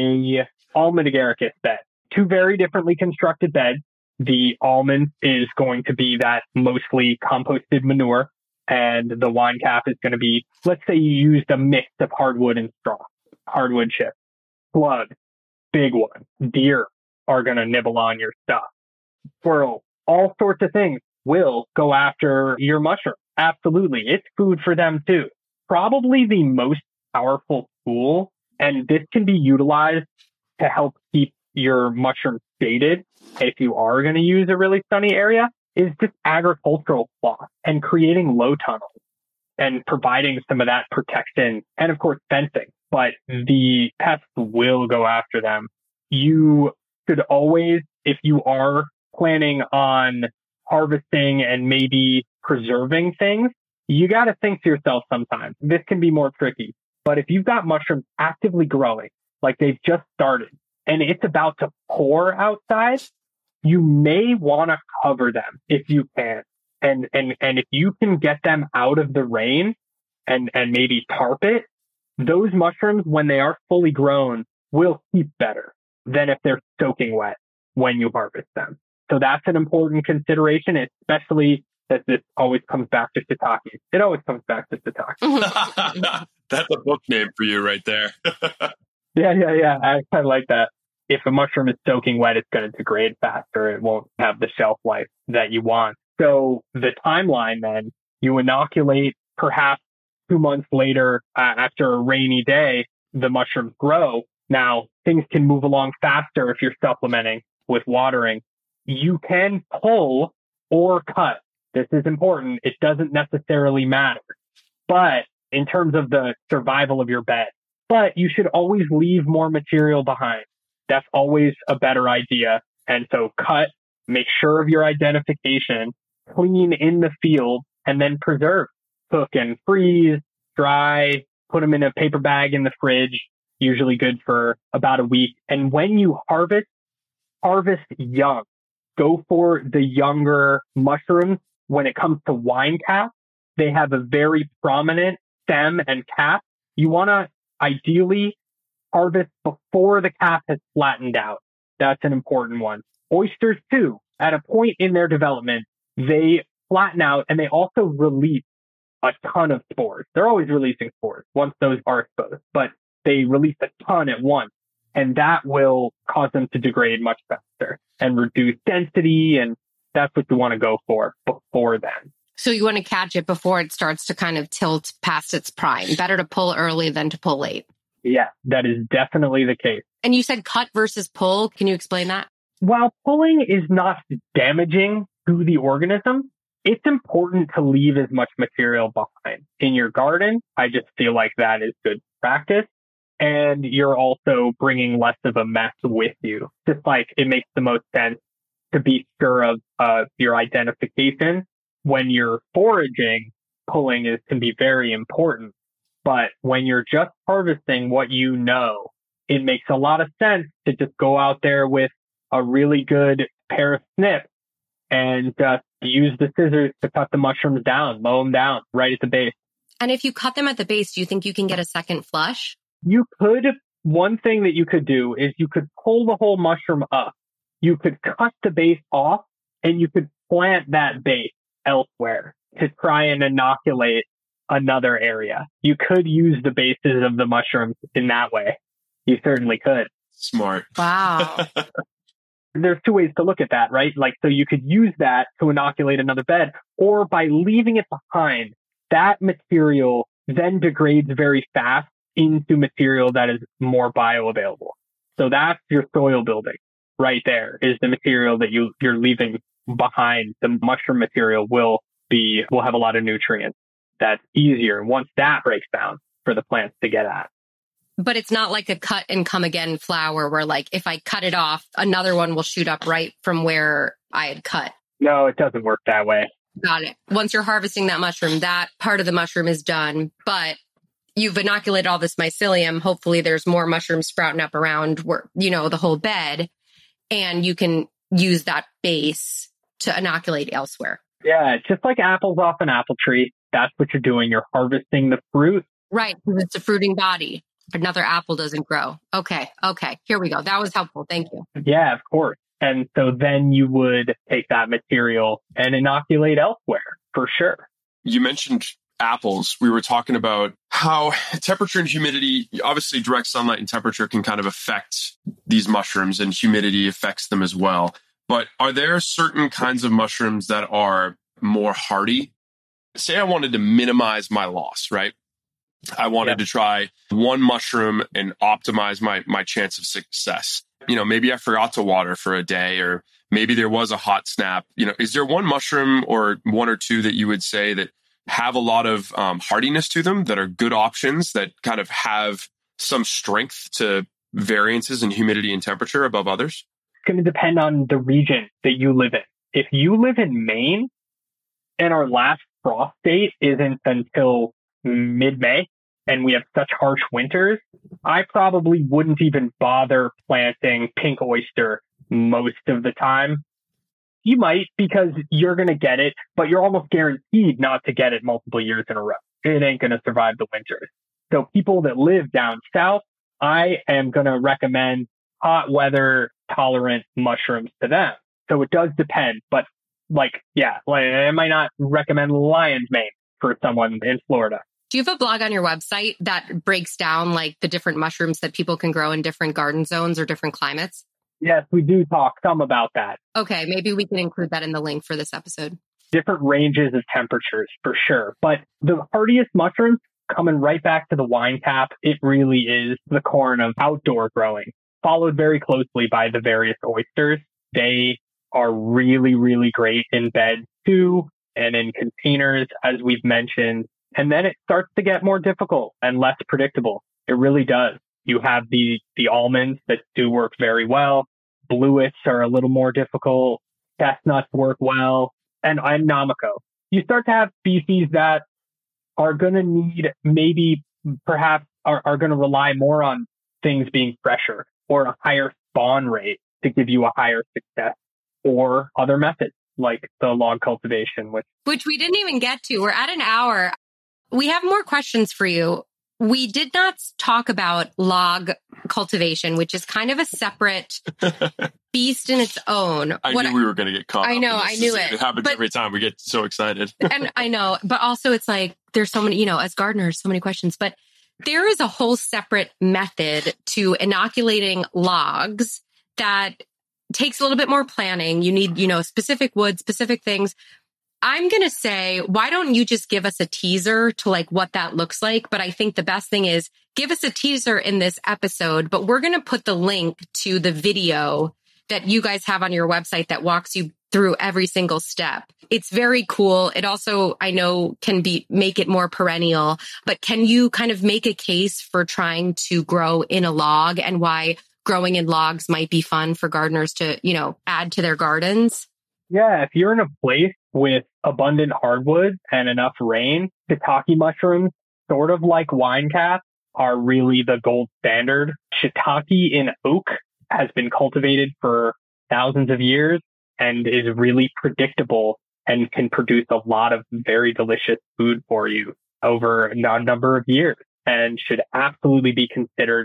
a almond agaricus bed. Two very differently constructed beds. The almond is going to be that mostly composted manure, and the wine cap is going to be, let's say you used a mix of hardwood and straw, hardwood chips, slug, big one, deer are going to nibble on your stuff. Squirrel, all sorts of things will go after your mushroom. Absolutely. It's food for them too. Probably the most powerful tool, and this can be utilized to help keep your mushroom shaded if you are going to use a really sunny area, is just agricultural cloth and creating low tunnels and providing some of that protection and, of course, fencing. But the pests will go after them. You should always, if you are planning on harvesting and maybe preserving things, you got to think to yourself sometimes, this can be more tricky. But if you've got mushrooms actively growing, like they've just started, and it's about to pour outside, you may want to cover them if you can. And, and, and if you can get them out of the rain and, and maybe tarp it, those mushrooms, when they are fully grown, will keep better than if they're soaking wet when you harvest them. So that's an important consideration, especially that this always comes back to shiitake. It always comes back to shiitake. That's a book name for you right there. yeah, yeah, yeah. I kind of like that. If a mushroom is soaking wet, it's going to degrade faster. It won't have the shelf life that you want. So the timeline then, you inoculate perhaps two months later uh, after a rainy day, the mushrooms grow. Now, things can move along faster if you're supplementing with watering. You can pull or cut. This is important. It doesn't necessarily matter. But in terms of the survival of your bed, but you should always leave more material behind. That's always a better idea. And so cut, make sure of your identification, clean in the field, and then preserve. Cook and freeze, dry, put them in a paper bag in the fridge, usually good for about a week. And when you harvest, harvest young. Go for the younger mushrooms. When it comes to wine cap, they have a very prominent stem and cap. You want to ideally harvest before the cap has flattened out. That's an important one. Oysters too, at a point in their development, they flatten out and they also release a ton of spores. They're always releasing spores once those are exposed, but they release a ton at once, and that will cause them to degrade much faster and reduce density, and that's what you want to go for before then. So you want to catch it before it starts to kind of tilt past its prime. Better to pull early than to pull late. Yeah, that is definitely the case. And you said cut versus pull. Can you explain that? While pulling is not damaging to the organism, it's important to leave as much material behind. In your garden, I just feel like that is good practice. And you're also bringing less of a mess with you. Just like it makes the most sense to be sure of uh, your identification. When you're foraging, pulling is can be very important. But when you're just harvesting what you know, it makes a lot of sense to just go out there with a really good pair of snips and just use the scissors to cut the mushrooms down, mow them down right at the base. And if you cut them at the base, do you think you can get a second flush? You could one thing that you could do is you could pull the whole mushroom up. You could cut the base off and you could plant that base elsewhere to try and inoculate another area. You could use the bases of the mushrooms in that way. You certainly could. Smart. Wow. There's two ways to look at that, right? Like, so you could use that to inoculate another bed, or by leaving it behind, that material then degrades very fast into material that is more bioavailable. So that's your soil building right there, is the material that you, you're leaving behind. The mushroom material will be, will have a lot of nutrients. That's easier once that breaks down for the plants to get at. But it's not like a cut and come again flower where, like, if I cut it off, another one will shoot up right from where I had cut. No, it doesn't work that way. Got it. Once you're harvesting that mushroom, that part of the mushroom is done, but you've inoculated all this mycelium. Hopefully there's more mushrooms sprouting up around where, you know, the whole bed, and you can use that base to inoculate elsewhere. Yeah, just like apples off an apple tree. That's what you're doing. You're harvesting the fruit. Right. Because it's a fruiting body. Another apple doesn't grow. Okay. Okay. Here we go. That was helpful. Thank you. Yeah, of course. And so then you would take that material and inoculate elsewhere for sure. You mentioned apples. We were talking about how temperature and humidity, obviously direct sunlight and temperature can kind of affect these mushrooms, and humidity affects them as well. But are there certain kinds of mushrooms that are more hardy? Say I wanted to minimize my loss, right? I wanted Yep. to try one mushroom and optimize my, my chance of success. You know, maybe I forgot to water for a day, or maybe there was a hot snap. You know, is there one mushroom or one or two that you would say that have a lot of um, hardiness to them, that are good options, that kind of have some strength to variances in humidity and temperature above others? It's going to depend on the region that you live in. If you live in Maine and our last frost date isn't until mid-May and we have such harsh winters, I probably wouldn't even bother planting pink oyster most of the time. You might, because you're going to get it, but you're almost guaranteed not to get it multiple years in a row. It ain't going to survive the winters. So people that live down south, I am going to recommend hot weather tolerant mushrooms to them. So it does depend, but like, yeah, like I might not recommend lion's mane for someone in Florida. Do you have a blog on your website that breaks down like the different mushrooms that people can grow in different garden zones or different climates? Yes, we do talk some about that. Okay, maybe we can include that in the link for this episode. Different ranges of temperatures for sure. But the hardiest mushrooms, coming right back to the wine cap, it really is the corn of outdoor growing, followed very closely by the various oysters. They are really, really great in beds too, and in containers, as we've mentioned. And then it starts to get more difficult and less predictable. It really does. You have the, the almonds that do work very well. Bluets are a little more difficult. Chestnuts work well. And, and Namako. You start to have species that are going to need, maybe perhaps are, are going to rely more on things being fresher or a higher spawn rate to give you a higher success, or other methods like the log cultivation, which Which we didn't even get to. We're at an hour. We have more questions for you. We did not talk about log cultivation, which is kind of a separate beast in its own. I What knew we were going to get caught I up know, in I this. knew It it. happens But- every time. We get so excited. and I know, but also it's like there's so many, you know, as gardeners, so many questions. But there is a whole separate method to inoculating logs that takes a little bit more planning. You need, you know, specific wood, specific things. I'm going to say, why don't you just give us a teaser to like what that looks like? But I think the best thing is give us a teaser in this episode, but we're going to put the link to the video that you guys have on your website that walks you through every single step. It's very cool. It also, I know, can be, make it more perennial, but can you kind of make a case for trying to grow in a log and why growing in logs might be fun for gardeners to, you know, add to their gardens? Yeah, if you're in a place with abundant hardwood and enough rain, shiitake mushrooms, sort of like wine cap, are really the gold standard. Shiitake in oak has been cultivated for thousands of years and is really predictable and can produce a lot of very delicious food for you over a number of years, and should absolutely be considered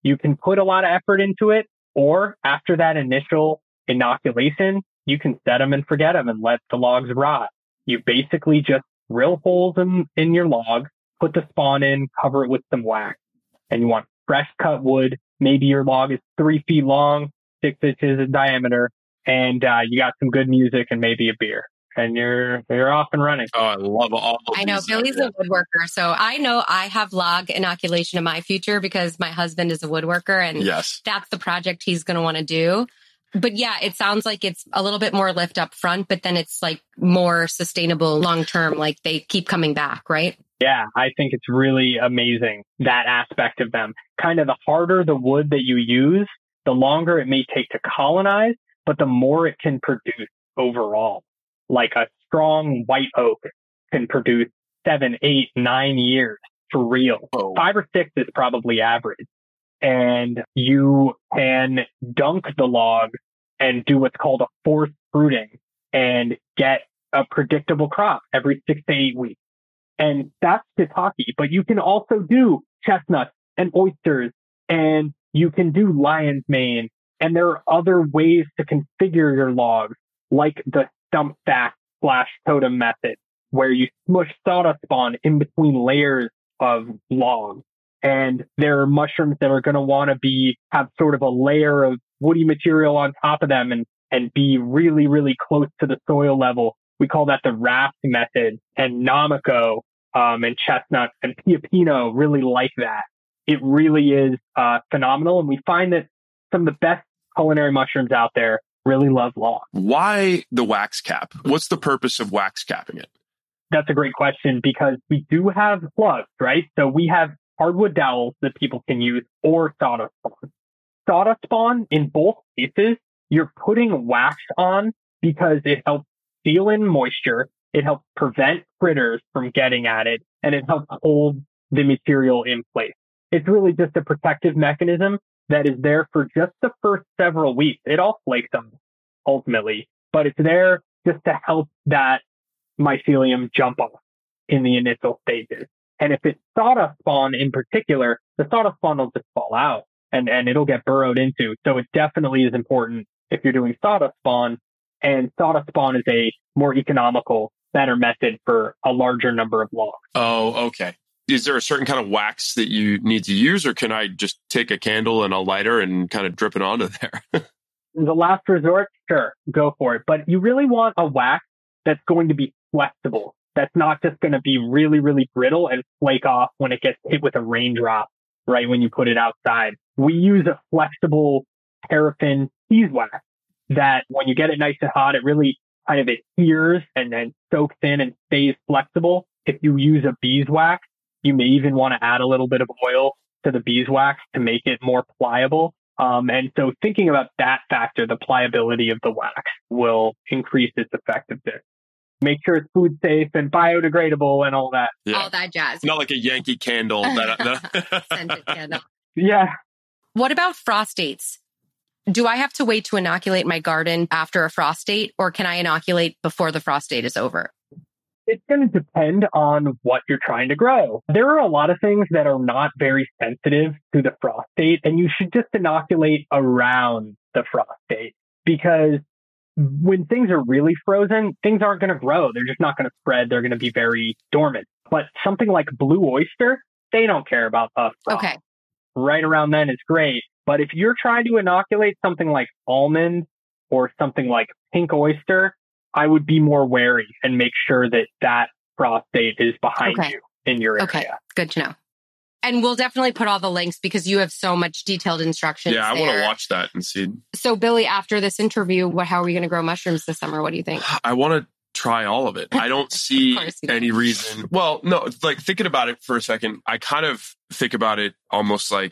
you can put a lot of effort into it, or after that initial inoculation, you can set them and forget them and let the logs rot. You basically just drill holes in, in your log, put the spawn in, cover it with some wax. And you want fresh cut wood. Maybe your log is three feet long, six inches in diameter, and uh, you got some good music and maybe a beer. And you're you're off and running. Oh, I love all of I know these Billy's ideas. a woodworker, so I know I have log inoculation in my future because my husband is a woodworker, and Yes. that's the project he's going to want to do. But yeah, it sounds like it's a little bit more lift up front, but then it's like more sustainable long term. Like they keep coming back, right? Yeah, I think it's really amazing, that aspect of them. Kind of the harder the wood that you use, the longer it may take to colonize, but the more it can produce overall. Like a strong white oak can produce seven, eight, nine years for real. Oh. Five or six is probably average. And you can dunk the log and do what's called a forced fruiting and get a predictable crop every six to eight weeks. And that's shiitake, but you can also do chestnuts and oysters, and you can do lion's mane. And there are other ways to configure your logs, like the stump stack slash totem method, where you smush sawdust spawn in between layers of logs. And there are mushrooms that are going to want to be, have sort of a layer of woody material on top of them and, and be really, really close to the soil level. We call that the raft method. And Namako, um, and chestnut and Pioppino really like that. It really is, uh, phenomenal. And we find that some of the best culinary mushrooms out there really love log. Why the wax cap? What's the purpose of wax capping it? That's a great question, because we do have plugs, right? So we have hardwood dowels that people can use, or sawdust spawn. Sawdust spawn, in both cases, you're putting wax on because it helps seal in moisture, it helps prevent critters from getting at it, and it helps hold the material in place. It's really just a protective mechanism that is there for just the first several weeks. It all flakes on ultimately, but it's there just to help that mycelium jump off in the initial stages. And if it's sawdust spawn in particular, the sawdust spawn will just fall out and, and it'll get burrowed into. So it definitely is important if you're doing sawdust spawn, and sawdust spawn is a more economical, better method for a larger number of logs. Oh, okay. Is there a certain kind of wax that you need to use, or can I just take a candle and a lighter and kind of drip it onto there? The last resort, sure, go for it. But you really want a wax that's going to be flexible. That's not just going to be really, really brittle and flake off when it gets hit with a raindrop, right? When you put it outside. We use a flexible paraffin beeswax that when you get it nice and hot, it really kind of adheres and then soaks in and stays flexible. If you use a beeswax, you may even want to add a little bit of oil to the beeswax to make it more pliable. Um, and so thinking about that factor, the pliability of the wax, will increase its effectiveness. Make sure it's food safe and biodegradable and all that. Yeah. All that jazz. Not like a Yankee candle. That, that... Scented candle. Yeah. What about frost dates? Do I have to wait to inoculate my garden after a frost date, or can I inoculate before the frost date is over? It's going to depend on what you're trying to grow. There are a lot of things that are not very sensitive to the frost date, and you should just inoculate around the frost date, because when things are really frozen, things aren't going to grow. They're just not going to spread. They're going to be very dormant. But something like blue oyster, they don't care about the frost. Okay. Right around then is great. But if you're trying to inoculate something like almond or something like pink oyster, I would be more wary and make sure that that frost date is behind Okay. you in your area. Okay. Good to know. And we'll definitely put all the links because you have so much detailed instructions. Yeah, I want to there. watch that and see. So, Billy, after this interview, what? How are we going to grow mushrooms this summer? What do you think? I want to try all of it. I don't see Of course you do. any reason. Well, no, it's like thinking about it for a second, I kind of think about it almost like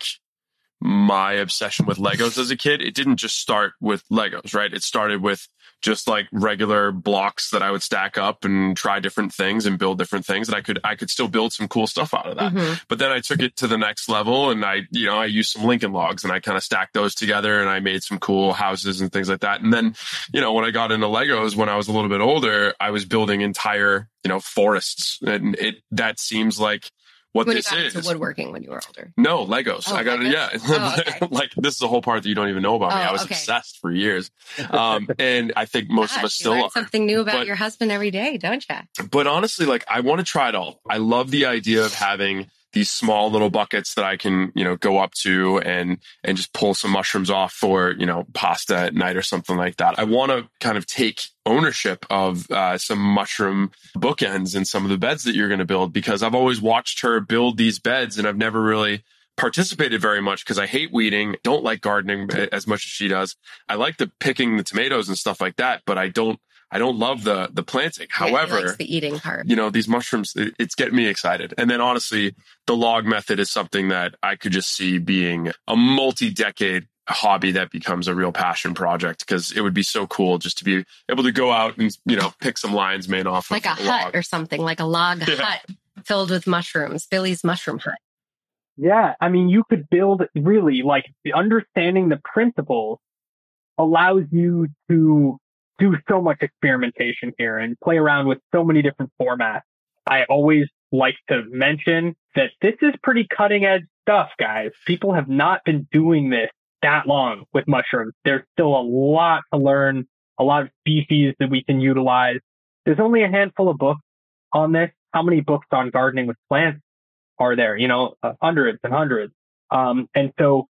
my obsession with Legos as a kid. It didn't just start with Legos, right? It started with just like regular blocks that I would stack up and try different things and build different things. And I could, I could still build some cool stuff out of that. Mhm. But then I took it to the next level and I, you know, I used some Lincoln logs and I kind of stacked those together and I made some cool houses and things like that. And then, you know, when I got into Legos, when I was a little bit older, I was building entire, you know, forests, and it, that seems like what when this you got is. into woodworking when you were older. No, Legos. Oh, I got it. Legos? Yeah. Oh, okay. Like this is the whole part that you don't even know about me. Oh, I was okay. obsessed for years. Um, and I think most Gosh, of us you still learn are. something new about But- your husband every day, don't you? But honestly, like I want to try it all. I love the idea of having these small little buckets that I can, you know, go up to and, and just pull some mushrooms off for, you know, pasta at night or something like that. I want to kind of take ownership of uh, some mushroom bookends in some of the beds that you're going to build, because I've always watched her build these beds and I've never really participated very much because I hate weeding, don't like gardening as much as she does. I like the picking the tomatoes and stuff like that, but I don't I don't love the the planting. Yeah, he However, likes the eating part. you know, these mushrooms, it, it's getting me excited. And then honestly, the log method is something that I could just see being a multi-decade hobby that becomes a real passion project, because it would be so cool just to be able to go out and, you know, pick some lines made off Like of a a hut log. or something, like a log Yeah. hut filled with mushrooms. Billy's mushroom hut. Yeah, I mean, you could build really like understanding the principles allows you to do so much experimentation here and play around with so many different formats. I always like to mention that this is pretty cutting edge stuff, guys. People have not been doing this that long with mushrooms. There's still a lot to learn, a lot of species that we can utilize. There's only a handful of books on this. How many books on gardening with plants are there? You know, uh, hundreds and hundreds. Um, and so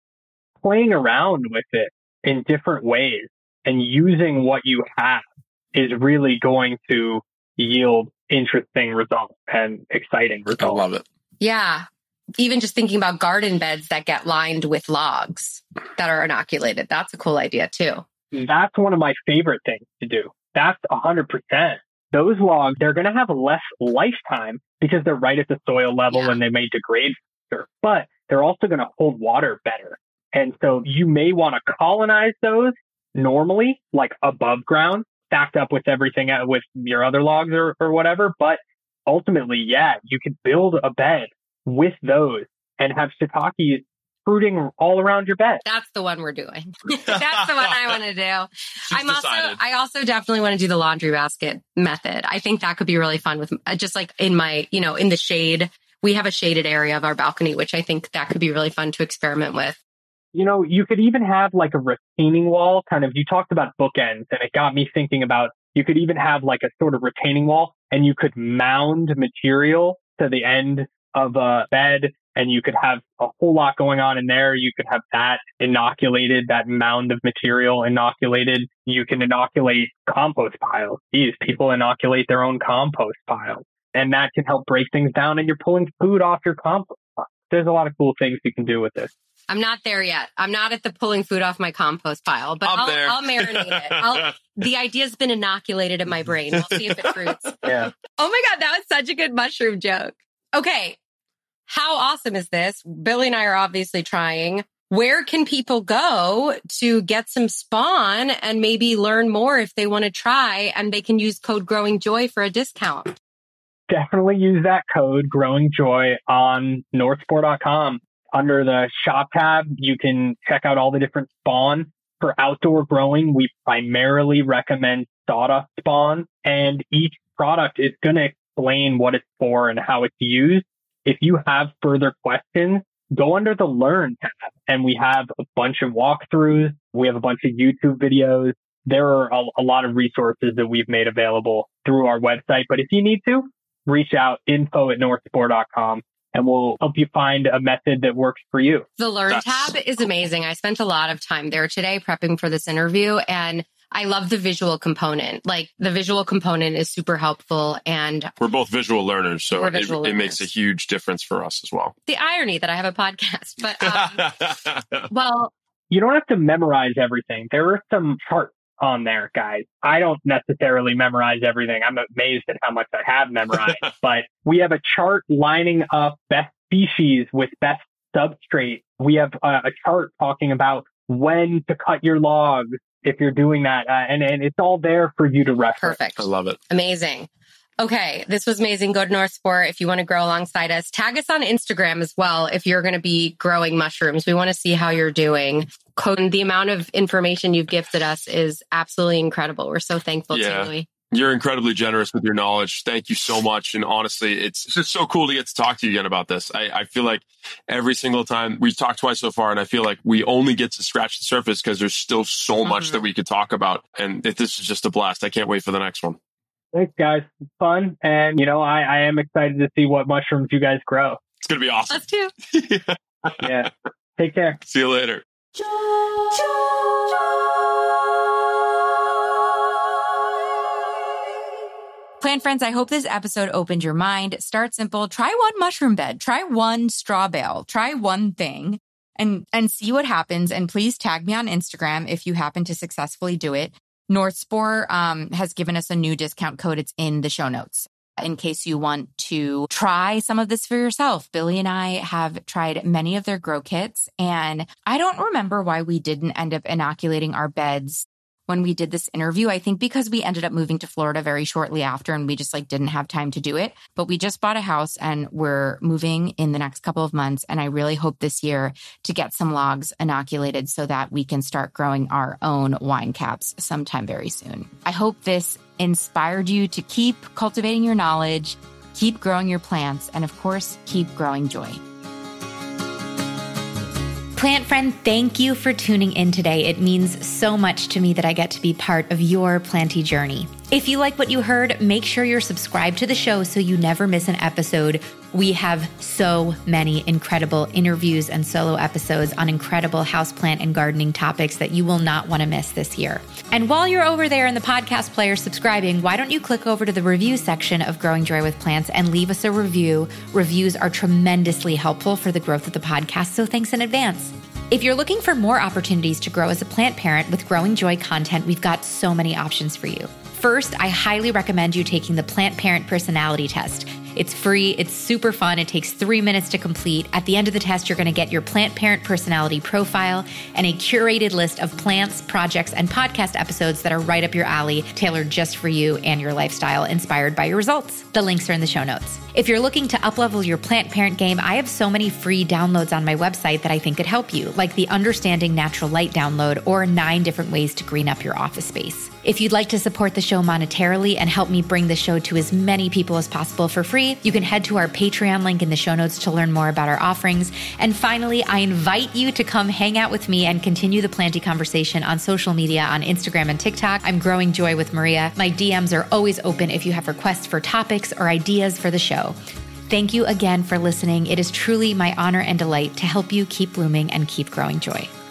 playing around with it in different ways and using what you have is really going to yield interesting results and exciting I results. love it. Yeah. Even just thinking about garden beds that get lined with logs that are inoculated. That's a cool idea too. That's one of my favorite things to do. That's one hundred percent. Those logs, they're going to have less lifetime because they're right at the soil level Yeah. and they may degrade faster, but they're also going to hold water better. And so you may want to colonize those normally, like above ground, stacked up with everything, uh, with your other logs or, or whatever. But ultimately, yeah, you could build a bed with those and have shiitakes fruiting all around your bed. That's the one we're doing. That's the one I want to do. She's I'm also, decided. I also definitely want to do the laundry basket method. I think that could be really fun with uh, just like in my, you know, in the shade. We have a shaded area of our balcony, which I think that could be really fun to experiment with. You know, you could even have like a retaining wall kind of, you talked about bookends and it got me thinking about, you could even have like a sort of retaining wall and you could mound material to the end of a bed and you could have a whole lot going on in there. You could have that inoculated, that mound of material inoculated. You can inoculate compost piles. Geez, people inoculate their own compost piles and that can help break things down and you're pulling food off your compost pile. There's a lot of cool things you can do with this. I'm not there yet. I'm not at the pulling food off my compost pile, but I'm I'll, there. I'll marinate it. I'll, the idea's been inoculated in my brain. We'll see if it fruits. Yeah. Oh my God, that was such a good mushroom joke. Okay. How awesome is this? Billy and I are obviously trying. Where can people go to get some spawn and maybe learn more if they want to try, and they can use code Growing Joy for a discount? Definitely use that code Growing Joy on northspore dot com. Under the shop tab, you can check out all the different spawn. For outdoor growing, we primarily recommend sawdust spawn, and each product is going to explain what it's for and how it's used. If you have further questions, go under the Learn tab, and we have a bunch of walkthroughs. We have a bunch of YouTube videos. There are a, a lot of resources that we've made available through our website, but if you need to, reach out, info at northspore dot com. And we'll help you find a method that works for you. The Learn That's tab is amazing. I spent a lot of time there today prepping for this interview, and I love the visual component. Like the visual component is super helpful, and We're both visual learners, so We're it, visual it makes a learners. huge difference for us as well. the irony that I have a podcast. But um, well, You don't have to memorize everything. There are some charts on there, guys. I don't necessarily memorize everything. I'm amazed at how much I have memorized, but we have a chart lining up best species with best substrate. We have a, a chart talking about when to cut your logs if you're doing that. Uh, and, and it's all there for you to reference. perfect. I love it. Amazing. Okay, this was amazing. Go to North Sport if you want to grow alongside us. Tag us on Instagram as well if you're going to be growing mushrooms. We want to see how you're doing. Code, the amount of information you've gifted us is absolutely incredible. We're so thankful Yeah. to you, Louis. You're incredibly generous with your knowledge. Thank you so much. And honestly, it's just so cool to get to talk to you again about this. I, I feel like every single time we've talked twice so far, and I feel like we only get to scratch the surface because there's still so much mm-hmm. that we could talk about. And if this is just a blast. I can't wait for the next one. Thanks, guys. It's fun. And, you know, I, I am excited to see what mushrooms you guys grow. It's going to be awesome. Us too. yeah. yeah. Take care. See you later. Plant friends, I hope this episode opened your mind. Start simple. Try one mushroom bed. Try one straw bale. Try one thing and, and see what happens. And please tag me on Instagram if you happen to successfully do it. Northspore um, has given us a new discount code. It's in the show notes in case you want to try some of this for yourself. Billy and I have tried many of their grow kits, and I don't remember why we didn't end up inoculating our beds when we did this interview. I think because we ended up moving to Florida very shortly after and we just like didn't have time to do it. But we just bought a house and we're moving in the next couple of months. And I really hope this year to get some logs inoculated so that we can start growing our own wine caps sometime very soon. I hope this inspired you to keep cultivating your knowledge, keep growing your plants, and of course, keep growing joy. Plant friend, thank you for tuning in today. It means so much to me that I get to be part of your planty journey. If you like what you heard, make sure you're subscribed to the show so you never miss an episode. We have so many incredible interviews and solo episodes on incredible houseplant and gardening topics that you will not want to miss this year. And while you're over there in the podcast player subscribing, why don't you click over to the review section of Growing Joy with Plants and leave us a review. Reviews are tremendously helpful for the growth of the podcast, so thanks in advance. If you're looking for more opportunities to grow as a plant parent with Growing Joy content, we've got so many options for you. First, I highly recommend you taking the Plant Parent Personality Test. It's free, it's super fun, it takes three minutes to complete. At the end of the test, you're going to get your plant parent personality profile and a curated list of plants, projects, and podcast episodes that are right up your alley, tailored just for you and your lifestyle, inspired by your results. The links are in the show notes. If you're looking to uplevel your plant parent game, I have so many free downloads on my website that I think could help you, like the Understanding Natural Light download or nine different ways to green up your office space. If you'd like to support the show monetarily and help me bring the show to as many people as possible for free, you can head to our Patreon link in the show notes to learn more about our offerings. And finally, I invite you to come hang out with me and continue the planty conversation on social media on Instagram and TikTok. I'm Growing Joy with Maria. My D Ms are always open if you have requests for topics or ideas for the show. Thank you again for listening. It is truly my honor and delight to help you keep blooming and keep growing joy.